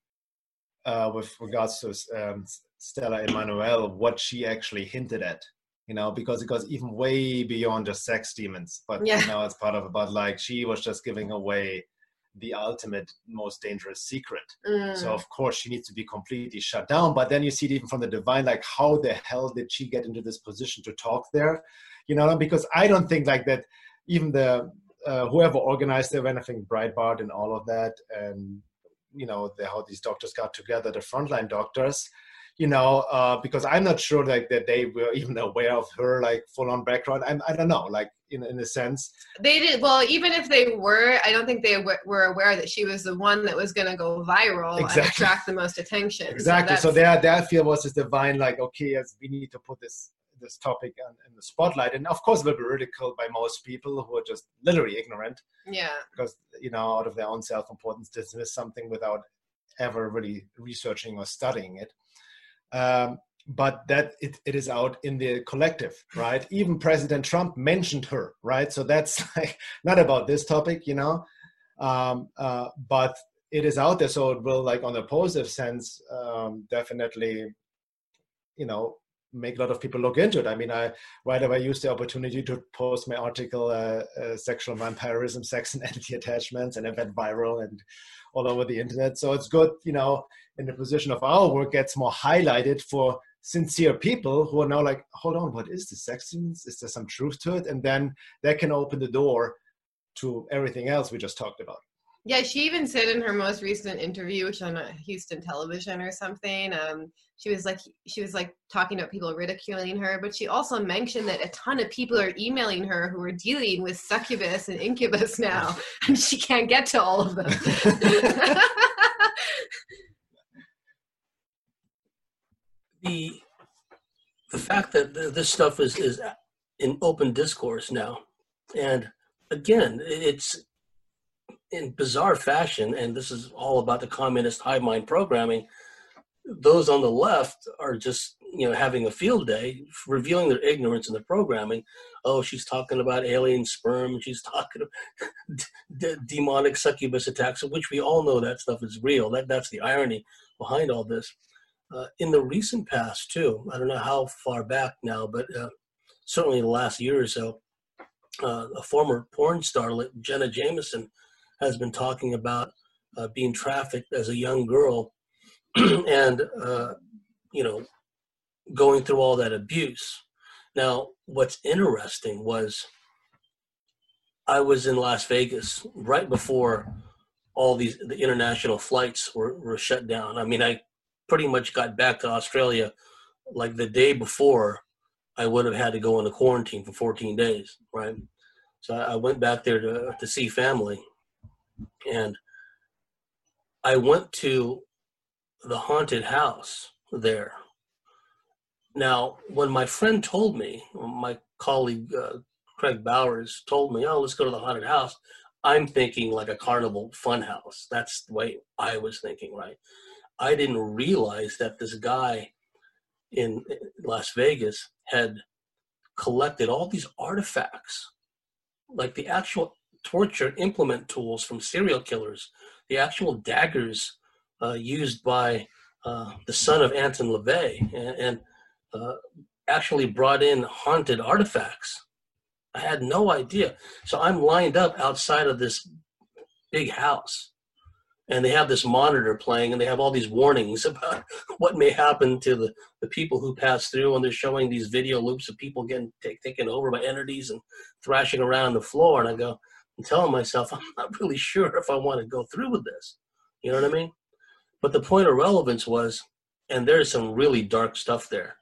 uh, with regards to um, Stella Emanuel what she actually hinted at. You know, because it goes even way beyond just sex demons. But yeah. you know, it's part of it. But like, she was just giving away the ultimate, most dangerous secret. Mm. So of course she needs to be completely shut down. But then you see it even from the divine, like, how the hell did she get into this position to talk there? You know, because I don't think like that. Even the uh, whoever organized the event, I think Breitbart and all of that, and you know, the, how these doctors got together, the frontline doctors. You know, uh, because I'm not sure like that they were even aware of her like full-on background. I I don't know, like in in a sense. They did well. Even if they were, I don't think they w- were aware that she was the one that was going to go viral exactly. and attract the most attention. Exactly. So, so their their fear was this divine, like, okay, yes, we need to put this this topic on, in the spotlight, and of course, it will be ridiculed by most people who are just literally ignorant. Yeah. Because you know, out of their own self-importance, dismiss something without ever really researching or studying it. Um, but that it, it is out in the collective, right? Even President Trump mentioned her, right? So that's like not about this topic, you know, um, uh, but it is out there. So it will, like, on a positive sense, um, definitely, you know, make a lot of people look into it. I mean, I right away used the opportunity to post my article, uh, uh, Sexual Vampirism, Sex and Anti-Attachments, and it went viral and all over the internet. So it's good, you know, in the position of our work gets more highlighted for sincere people who are now like, hold on, what is this sex scenes? Is there some truth to it? And then that can open the door to everything else we just talked about. Yeah, she even said in her most recent interview, which on a Houston television or something, um, she was like, she was like talking about people ridiculing her, but she also mentioned that a ton of people are emailing her who are dealing with succubus and incubus now, and she can't get to all of them. the the fact that this stuff is is in open discourse now, and again, it's in bizarre fashion, and this is all about the communist hive mind programming. Those on the left are just, you know, having a field day, revealing their ignorance in the programming. Oh, she's talking about alien sperm. She's talking about d- demonic succubus attacks, which we all know that stuff is real. That that's the irony behind all this. Uh, in the recent past, too, I don't know how far back now, but uh, certainly in the last year or so, uh, a former porn starlet, Jenna Jameson, has been talking about uh, being trafficked as a young girl and, uh, you know, going through all that abuse. Now, what's interesting was I was in Las Vegas right before all these the international flights were, were shut down. I mean, I pretty much got back to Australia like the day before I would have had to go into quarantine for fourteen days, right? So I went back there to to see family. And I went to the haunted house there. Now, when my friend told me, my colleague uh, Craig Bowers told me, oh, let's go to the haunted house, I'm thinking like a carnival fun house. That's the way I was thinking, right? I didn't realize that this guy in Las Vegas had collected all these artifacts, like the actual torture implement tools from serial killers, the actual daggers uh, used by uh, the son of Anton LaVey, and, and uh, actually brought in haunted artifacts. I had no idea. So I'm lined up outside of this big house, and they have this monitor playing, and they have all these warnings about what may happen to the, the people who pass through, and they're showing these video loops of people getting take, taken over by entities and thrashing around the floor, and I go, I'm telling myself, I'm not really sure if I want to go through with this. You know what I mean? But the point of relevance was, and there's some really dark stuff there,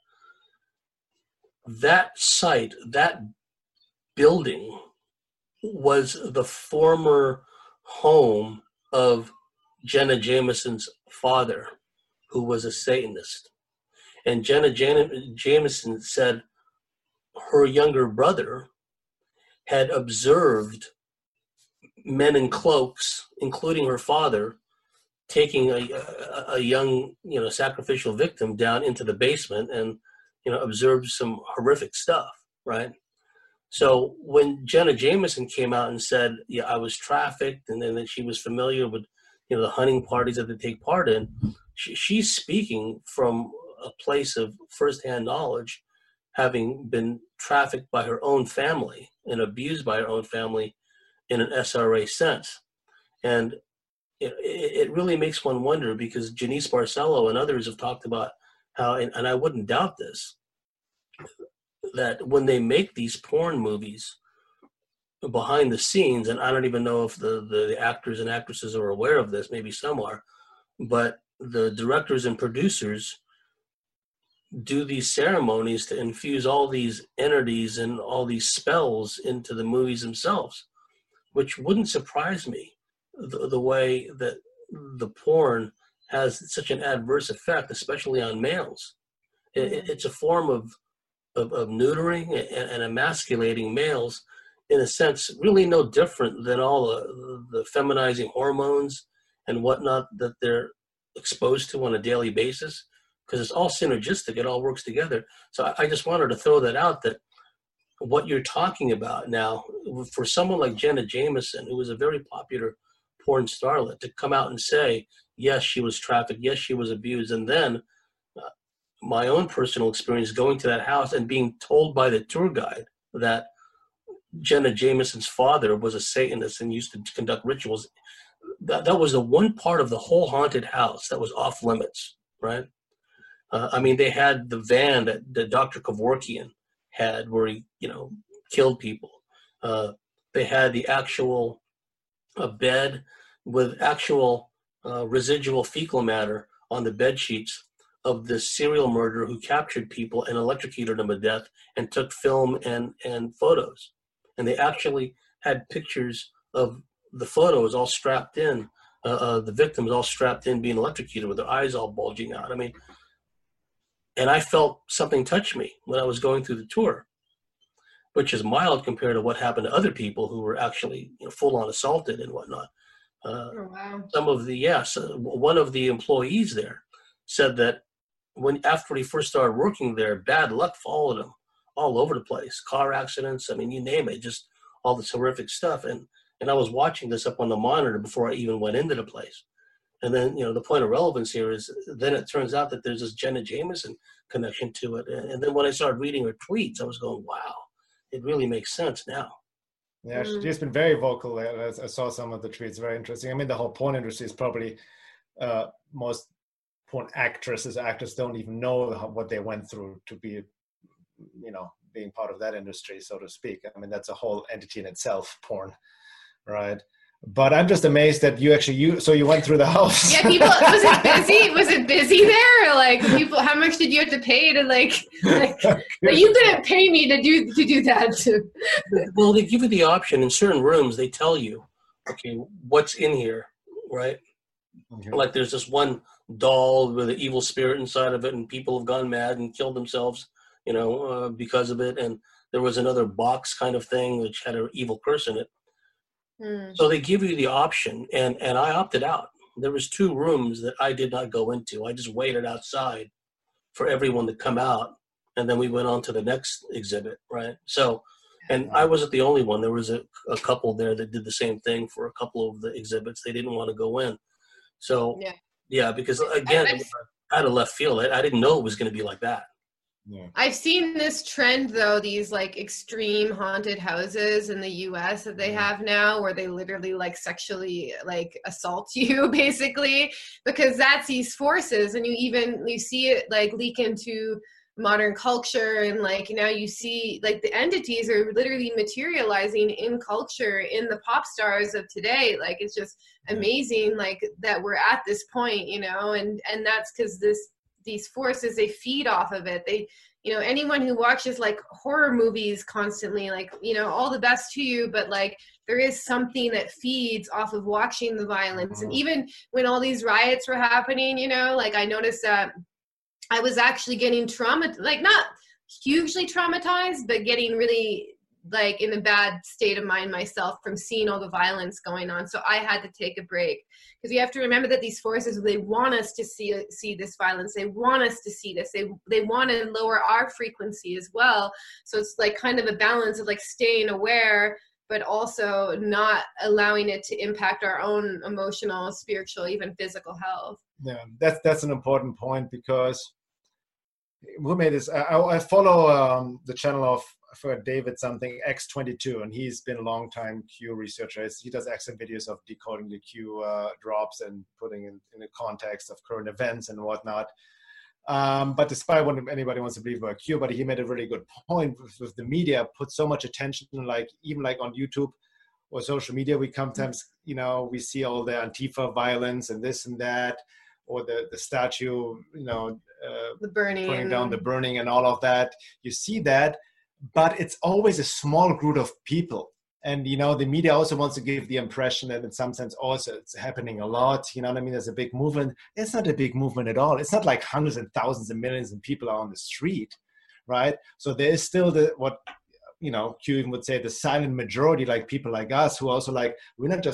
that site, that building was the former home of Jenna Jameson's father, who was a Satanist. And Jenna Jan- Jameson said her younger brother had observed men in cloaks, including her father, taking a, a, a young, you know, sacrificial victim down into the basement and, you know, observed some horrific stuff, right? So when Jenna Jameson came out and said, yeah, I was trafficked, and then that she was familiar with, you know, the hunting parties that they take part in, she, she's speaking from a place of firsthand knowledge, having been trafficked by her own family and abused by her own family in an S R A sense. And it, it really makes one wonder, because Janice Barcelo and others have talked about how, and, and I wouldn't doubt this, that when they make these porn movies behind the scenes, and I don't even know if the, the actors and actresses are aware of this, maybe some are, but the directors and producers do these ceremonies to infuse all these entities and all these spells into the movies themselves, which wouldn't surprise me, the, the way that the porn has such an adverse effect, especially on males. It, it's a form of, of, of neutering and, and emasculating males, in a sense, really no different than all the, the feminizing hormones and whatnot that they're exposed to on a daily basis, because it's all synergistic. It all works together. So I, I just wanted to throw that out, that what you're talking about now, for someone like Jenna Jameson, who was a very popular porn starlet, to come out and say, yes, she was trafficked, yes, she was abused, and then uh, my own personal experience going to that house and being told by the tour guide that Jenna Jameson's father was a Satanist and used to conduct rituals. That, that was the one part of the whole haunted house that was off limits, right? Uh, I mean, they had the van that, that Doctor Kevorkian had where he, you know, killed people. Uh, they had the actual uh, bed with actual uh, residual fecal matter on the bed sheets of this serial murderer who captured people and electrocuted them to death and took film and, and photos. And they actually had pictures of the photos all strapped in, uh, uh, the victims all strapped in, being electrocuted with their eyes all bulging out. I mean, and I felt something touch me when I was going through the tour, which is mild compared to what happened to other people who were actually, you know, full on assaulted and whatnot. Uh, oh, wow. Some of the, yes, uh, one of the employees there said that when, after he first started working there, bad luck followed him all over the place. Car accidents, I mean, you name it, just all this horrific stuff. And, and I was watching this up on the monitor before I even went into the place. And then, you know, the point of relevance here is then it turns out that there's this Jenna Jameson connection to it. And, and then when I started reading her tweets, I was going, wow, it really makes sense now. Yeah, she's been very vocal. I, I saw some of the tweets, very interesting. I mean, the whole porn industry is probably, uh, most porn actresses, actors don't even know how, what they went through to be, you know, being part of that industry, so to speak. I mean, that's a whole entity in itself, porn, right? But I'm just amazed that you actually, you so you went through the house. Yeah, people, was it busy? Was it busy there? Or like, people, how much did you have to pay to like, like, like you couldn't pay me to do to do that. Well, they give you the option in certain rooms. They tell you, okay, what's in here, right? Mm-hmm. Like there's this one doll with an evil spirit inside of it, and people have gone mad and killed themselves, you know, uh, because of it. And there was another box kind of thing which had an evil curse in it. Mm. So they give you the option, and, and I opted out. There was two rooms that I did not go into. I just waited outside for everyone to come out, and then we went on to the next exhibit, right? So, and I wasn't the only one. There was a, a couple there that did the same thing for a couple of the exhibits. They didn't want to go in. So, yeah, yeah because again, out of left field, I, I didn't know it was going to be like that. Yeah. I've seen this trend though, these like extreme haunted houses in the U S that they have now where they literally like sexually like assault you basically, because that's these forces, and you even you see it like leak into modern culture, and like now you see like the entities are literally materializing in culture in the pop stars of today. Like it's just amazing like that we're at this point, you know, and and that's because this these forces, they feed off of it. They, you know, anyone who watches like horror movies constantly, like, you know, all the best to you, but like there is something that feeds off of watching the violence. And even when all these riots were happening, you know, like I noticed that I was actually getting trauma, like not hugely traumatized, but getting really like in a bad state of mind myself from seeing all the violence going on. So I had to take a break, because you have to remember that these forces, they want us to see see this violence. They want us to see this. They they want to lower our frequency as well. So it's like kind of a balance of like staying aware, but also not allowing it to impact our own emotional, spiritual, even physical health. Yeah, that's that's an important point, because who made this? I, I follow um, the channel of for David something X twenty-two, and he's been a long time Q researcher. He does excellent videos of decoding the Q uh, drops and putting in, in the context of current events and whatnot. Um, but despite what anybody wants to believe about Q, but he made a really good point with, with the media, put so much attention, like even like on YouTube or social media, we sometimes, you know, we see all the Antifa violence and this and that, or the, the statue, you know, uh, the burning, putting down the burning and all of that. You see that, but it's always a small group of people. And, you know, the media also wants to give the impression that in some sense also it's happening a lot. You know what I mean? There's a big movement. It's not a big movement at all. It's not like hundreds and thousands and millions of people are on the street, right? So there is still the, what, you know, Q even would say, the silent majority, like people like us who also like, we're not just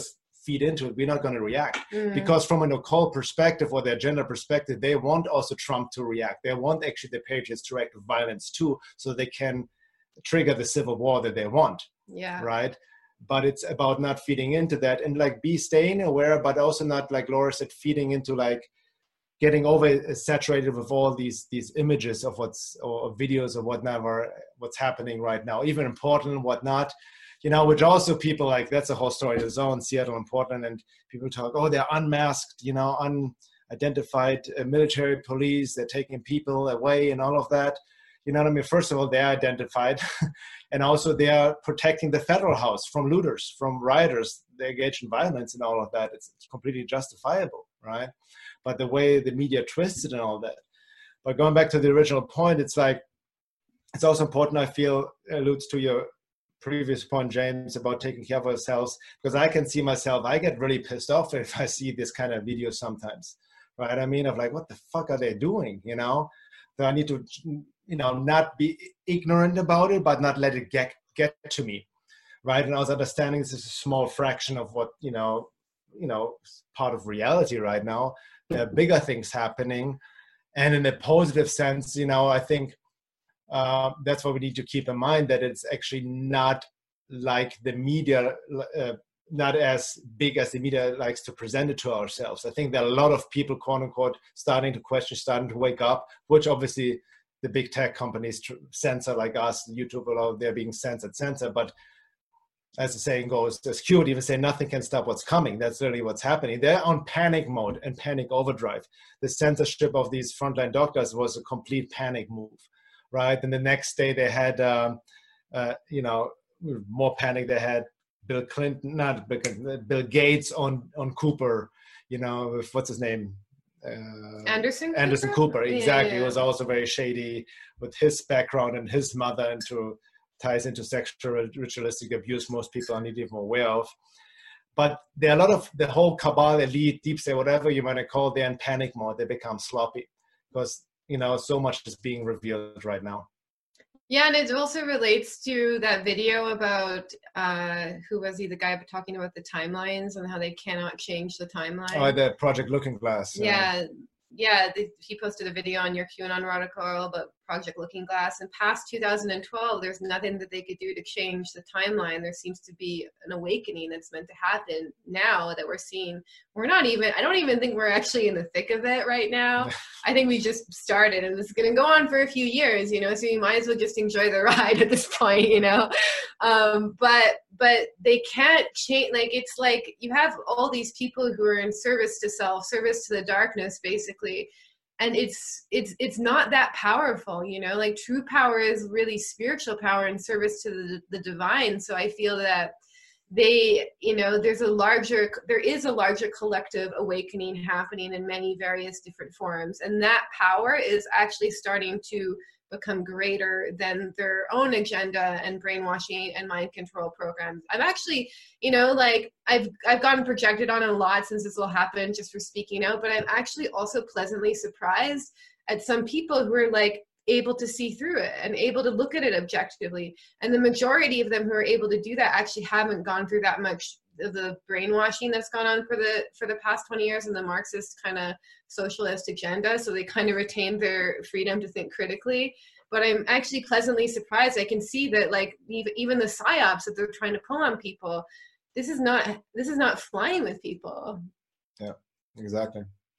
feed into it, we're not going to react. Mm. Because from an occult perspective or their gender perspective, they want also Trump to react. They want actually the Patriots to react with violence too, so they can trigger the civil war that they want. Yeah. Right. But it's about not feeding into that and like be staying aware, but also not, like Laura said, feeding into like getting over saturated with all these these images of what's or videos or whatever, what's happening right now, even in Portland and whatnot, you know, which also people like, that's a whole story of its own, Seattle and Portland, and people talk, oh, they're unmasked, you know, unidentified uh, military police, they're taking people away and all of that. You know what I mean? First of all, they're identified, and also they are protecting the federal house from looters, from rioters. They engage in violence and all of that. It's, it's completely justifiable, right? But the way the media twists it and all that. But going back to the original point, it's like, it's also important, I feel, alludes to your previous point, James, about taking care of ourselves, because I can see myself, I get really pissed off if I see this kind of video sometimes, right? I mean, of like, what the fuck are they doing, you know? So I need to, you know, not be ignorant about it, but not let it get get to me, right? And I was understanding this is a small fraction of what, you know, you know, part of reality right now. There are bigger things happening, and in a positive sense, you know, I think uh, that's what we need to keep in mind, that it's actually not like the media, uh, not as big as the media likes to present it to ourselves. I think there are a lot of people, quote unquote, starting to question, starting to wake up, which obviously the big tech companies censor, like us, YouTube, all they're being censored, censor. But as the saying goes, as Q would even say, nothing can stop what's coming. That's really what's happening. They're on panic mode and panic overdrive. The censorship of these frontline doctors was a complete panic move, right? And the next day they had, um, uh, you know, more panic. They had Bill Clinton, not Bill, Clinton, Bill Gates on, on Cooper, you know, with, what's his name? Uh, Anderson Cooper? Anderson Cooper, exactly. Yeah, yeah. It was also very shady with his background and his mother, and to ties into sexual ritualistic abuse most people are not even aware of. But there are a lot of the whole cabal, elite, deep state, whatever you want to call, they're in panic mode. They become sloppy because, you know, so much is being revealed right now. Yeah, and it also relates to that video about, uh, who was he, the guy talking about the timelines and how they cannot change the timeline. Oh, the Project Looking Glass. Yeah, yeah, yeah the, he posted a video on your QAnon article about Project Looking Glass. And past two thousand twelve, there's nothing that they could do to change the timeline. There seems to be an awakening that's meant to happen now that we're seeing. We're not even, I don't even think we're actually in the thick of it right now. I think we just started, and it's going to go on for a few years, you know, so you might as well just enjoy the ride at this point, you know. Um, but but they can't change, like, it's like you have all these people who are in service to self, service to the darkness, basically. And it's it's it's not that powerful, you know, like true power is really spiritual power in service to the, the divine. So I feel that they, you know, there's a larger, there is a larger collective awakening happening in many various different forms. And that power is actually starting to become greater than their own agenda and brainwashing and mind control programs. I'm actually, you know, like I've I've gotten projected on a lot since this will happen just for speaking out, but I'm actually also pleasantly surprised at some people who are like able to see through it and able to look at it objectively. And the majority of them who are able to do that actually haven't gone through that much of the brainwashing that's gone on for the for the past twenty years and the Marxist kind of socialist agenda. So they kind of retain their freedom to think critically. But I'm actually pleasantly surprised. I can see that, like, even the psyops that they're trying to pull on people, this is not this is not flying with people. Yeah, exactly.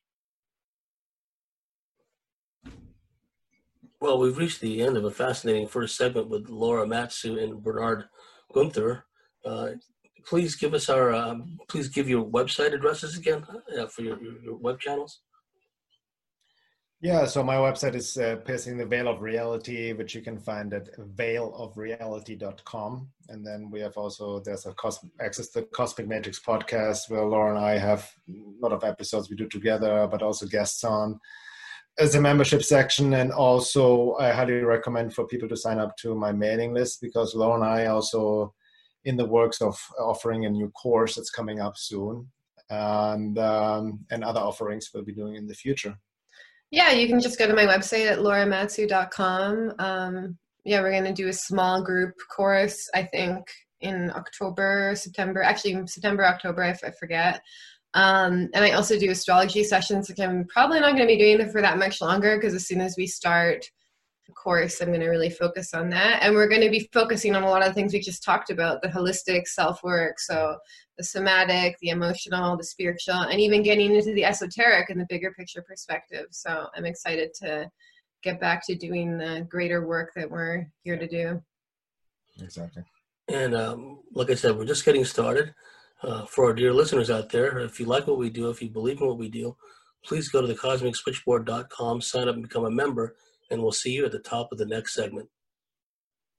Well, we've reached the end of a fascinating first segment with Laura Matsu and Bernard Gunther. Uh, please give us our, uh, please give your website addresses again uh, for your, your, your web channels. Yeah, so my website is uh, Piercing the Veil of Reality, which you can find at veil of reality dot com. And then we have also, there's a cos- access to the Cosmic Matrix podcast where Laura and I have a lot of episodes we do together, but also guests on as a membership section. And also I highly recommend for people to sign up to my mailing list, because Laura and I also in the works of offering a new course that's coming up soon, and um, and other offerings we'll be doing in the future. Yeah, you can just go to my website at laura matsu dot com. Um, yeah, we're going to do a small group course, I think, in October, September, actually September, October, I, f- I forget. Um, and I also do astrology sessions, which I'm probably not going to be doing them for that much longer, because as soon as we start the course, I'm going to really focus on that. And we're going to be focusing on a lot of things we just talked about, the holistic self-work, so the somatic, the emotional, the spiritual, and even getting into the esoteric and the bigger picture perspective. So I'm excited to get back to doing the greater work that we're here to do. Exactly. And um, like I said, we're just getting started. Uh, for our dear listeners out there, if you like what we do, if you believe in what we do, please go to the cosmic switchboard dot com, sign up and become a member, and we'll see you at the top of the next segment.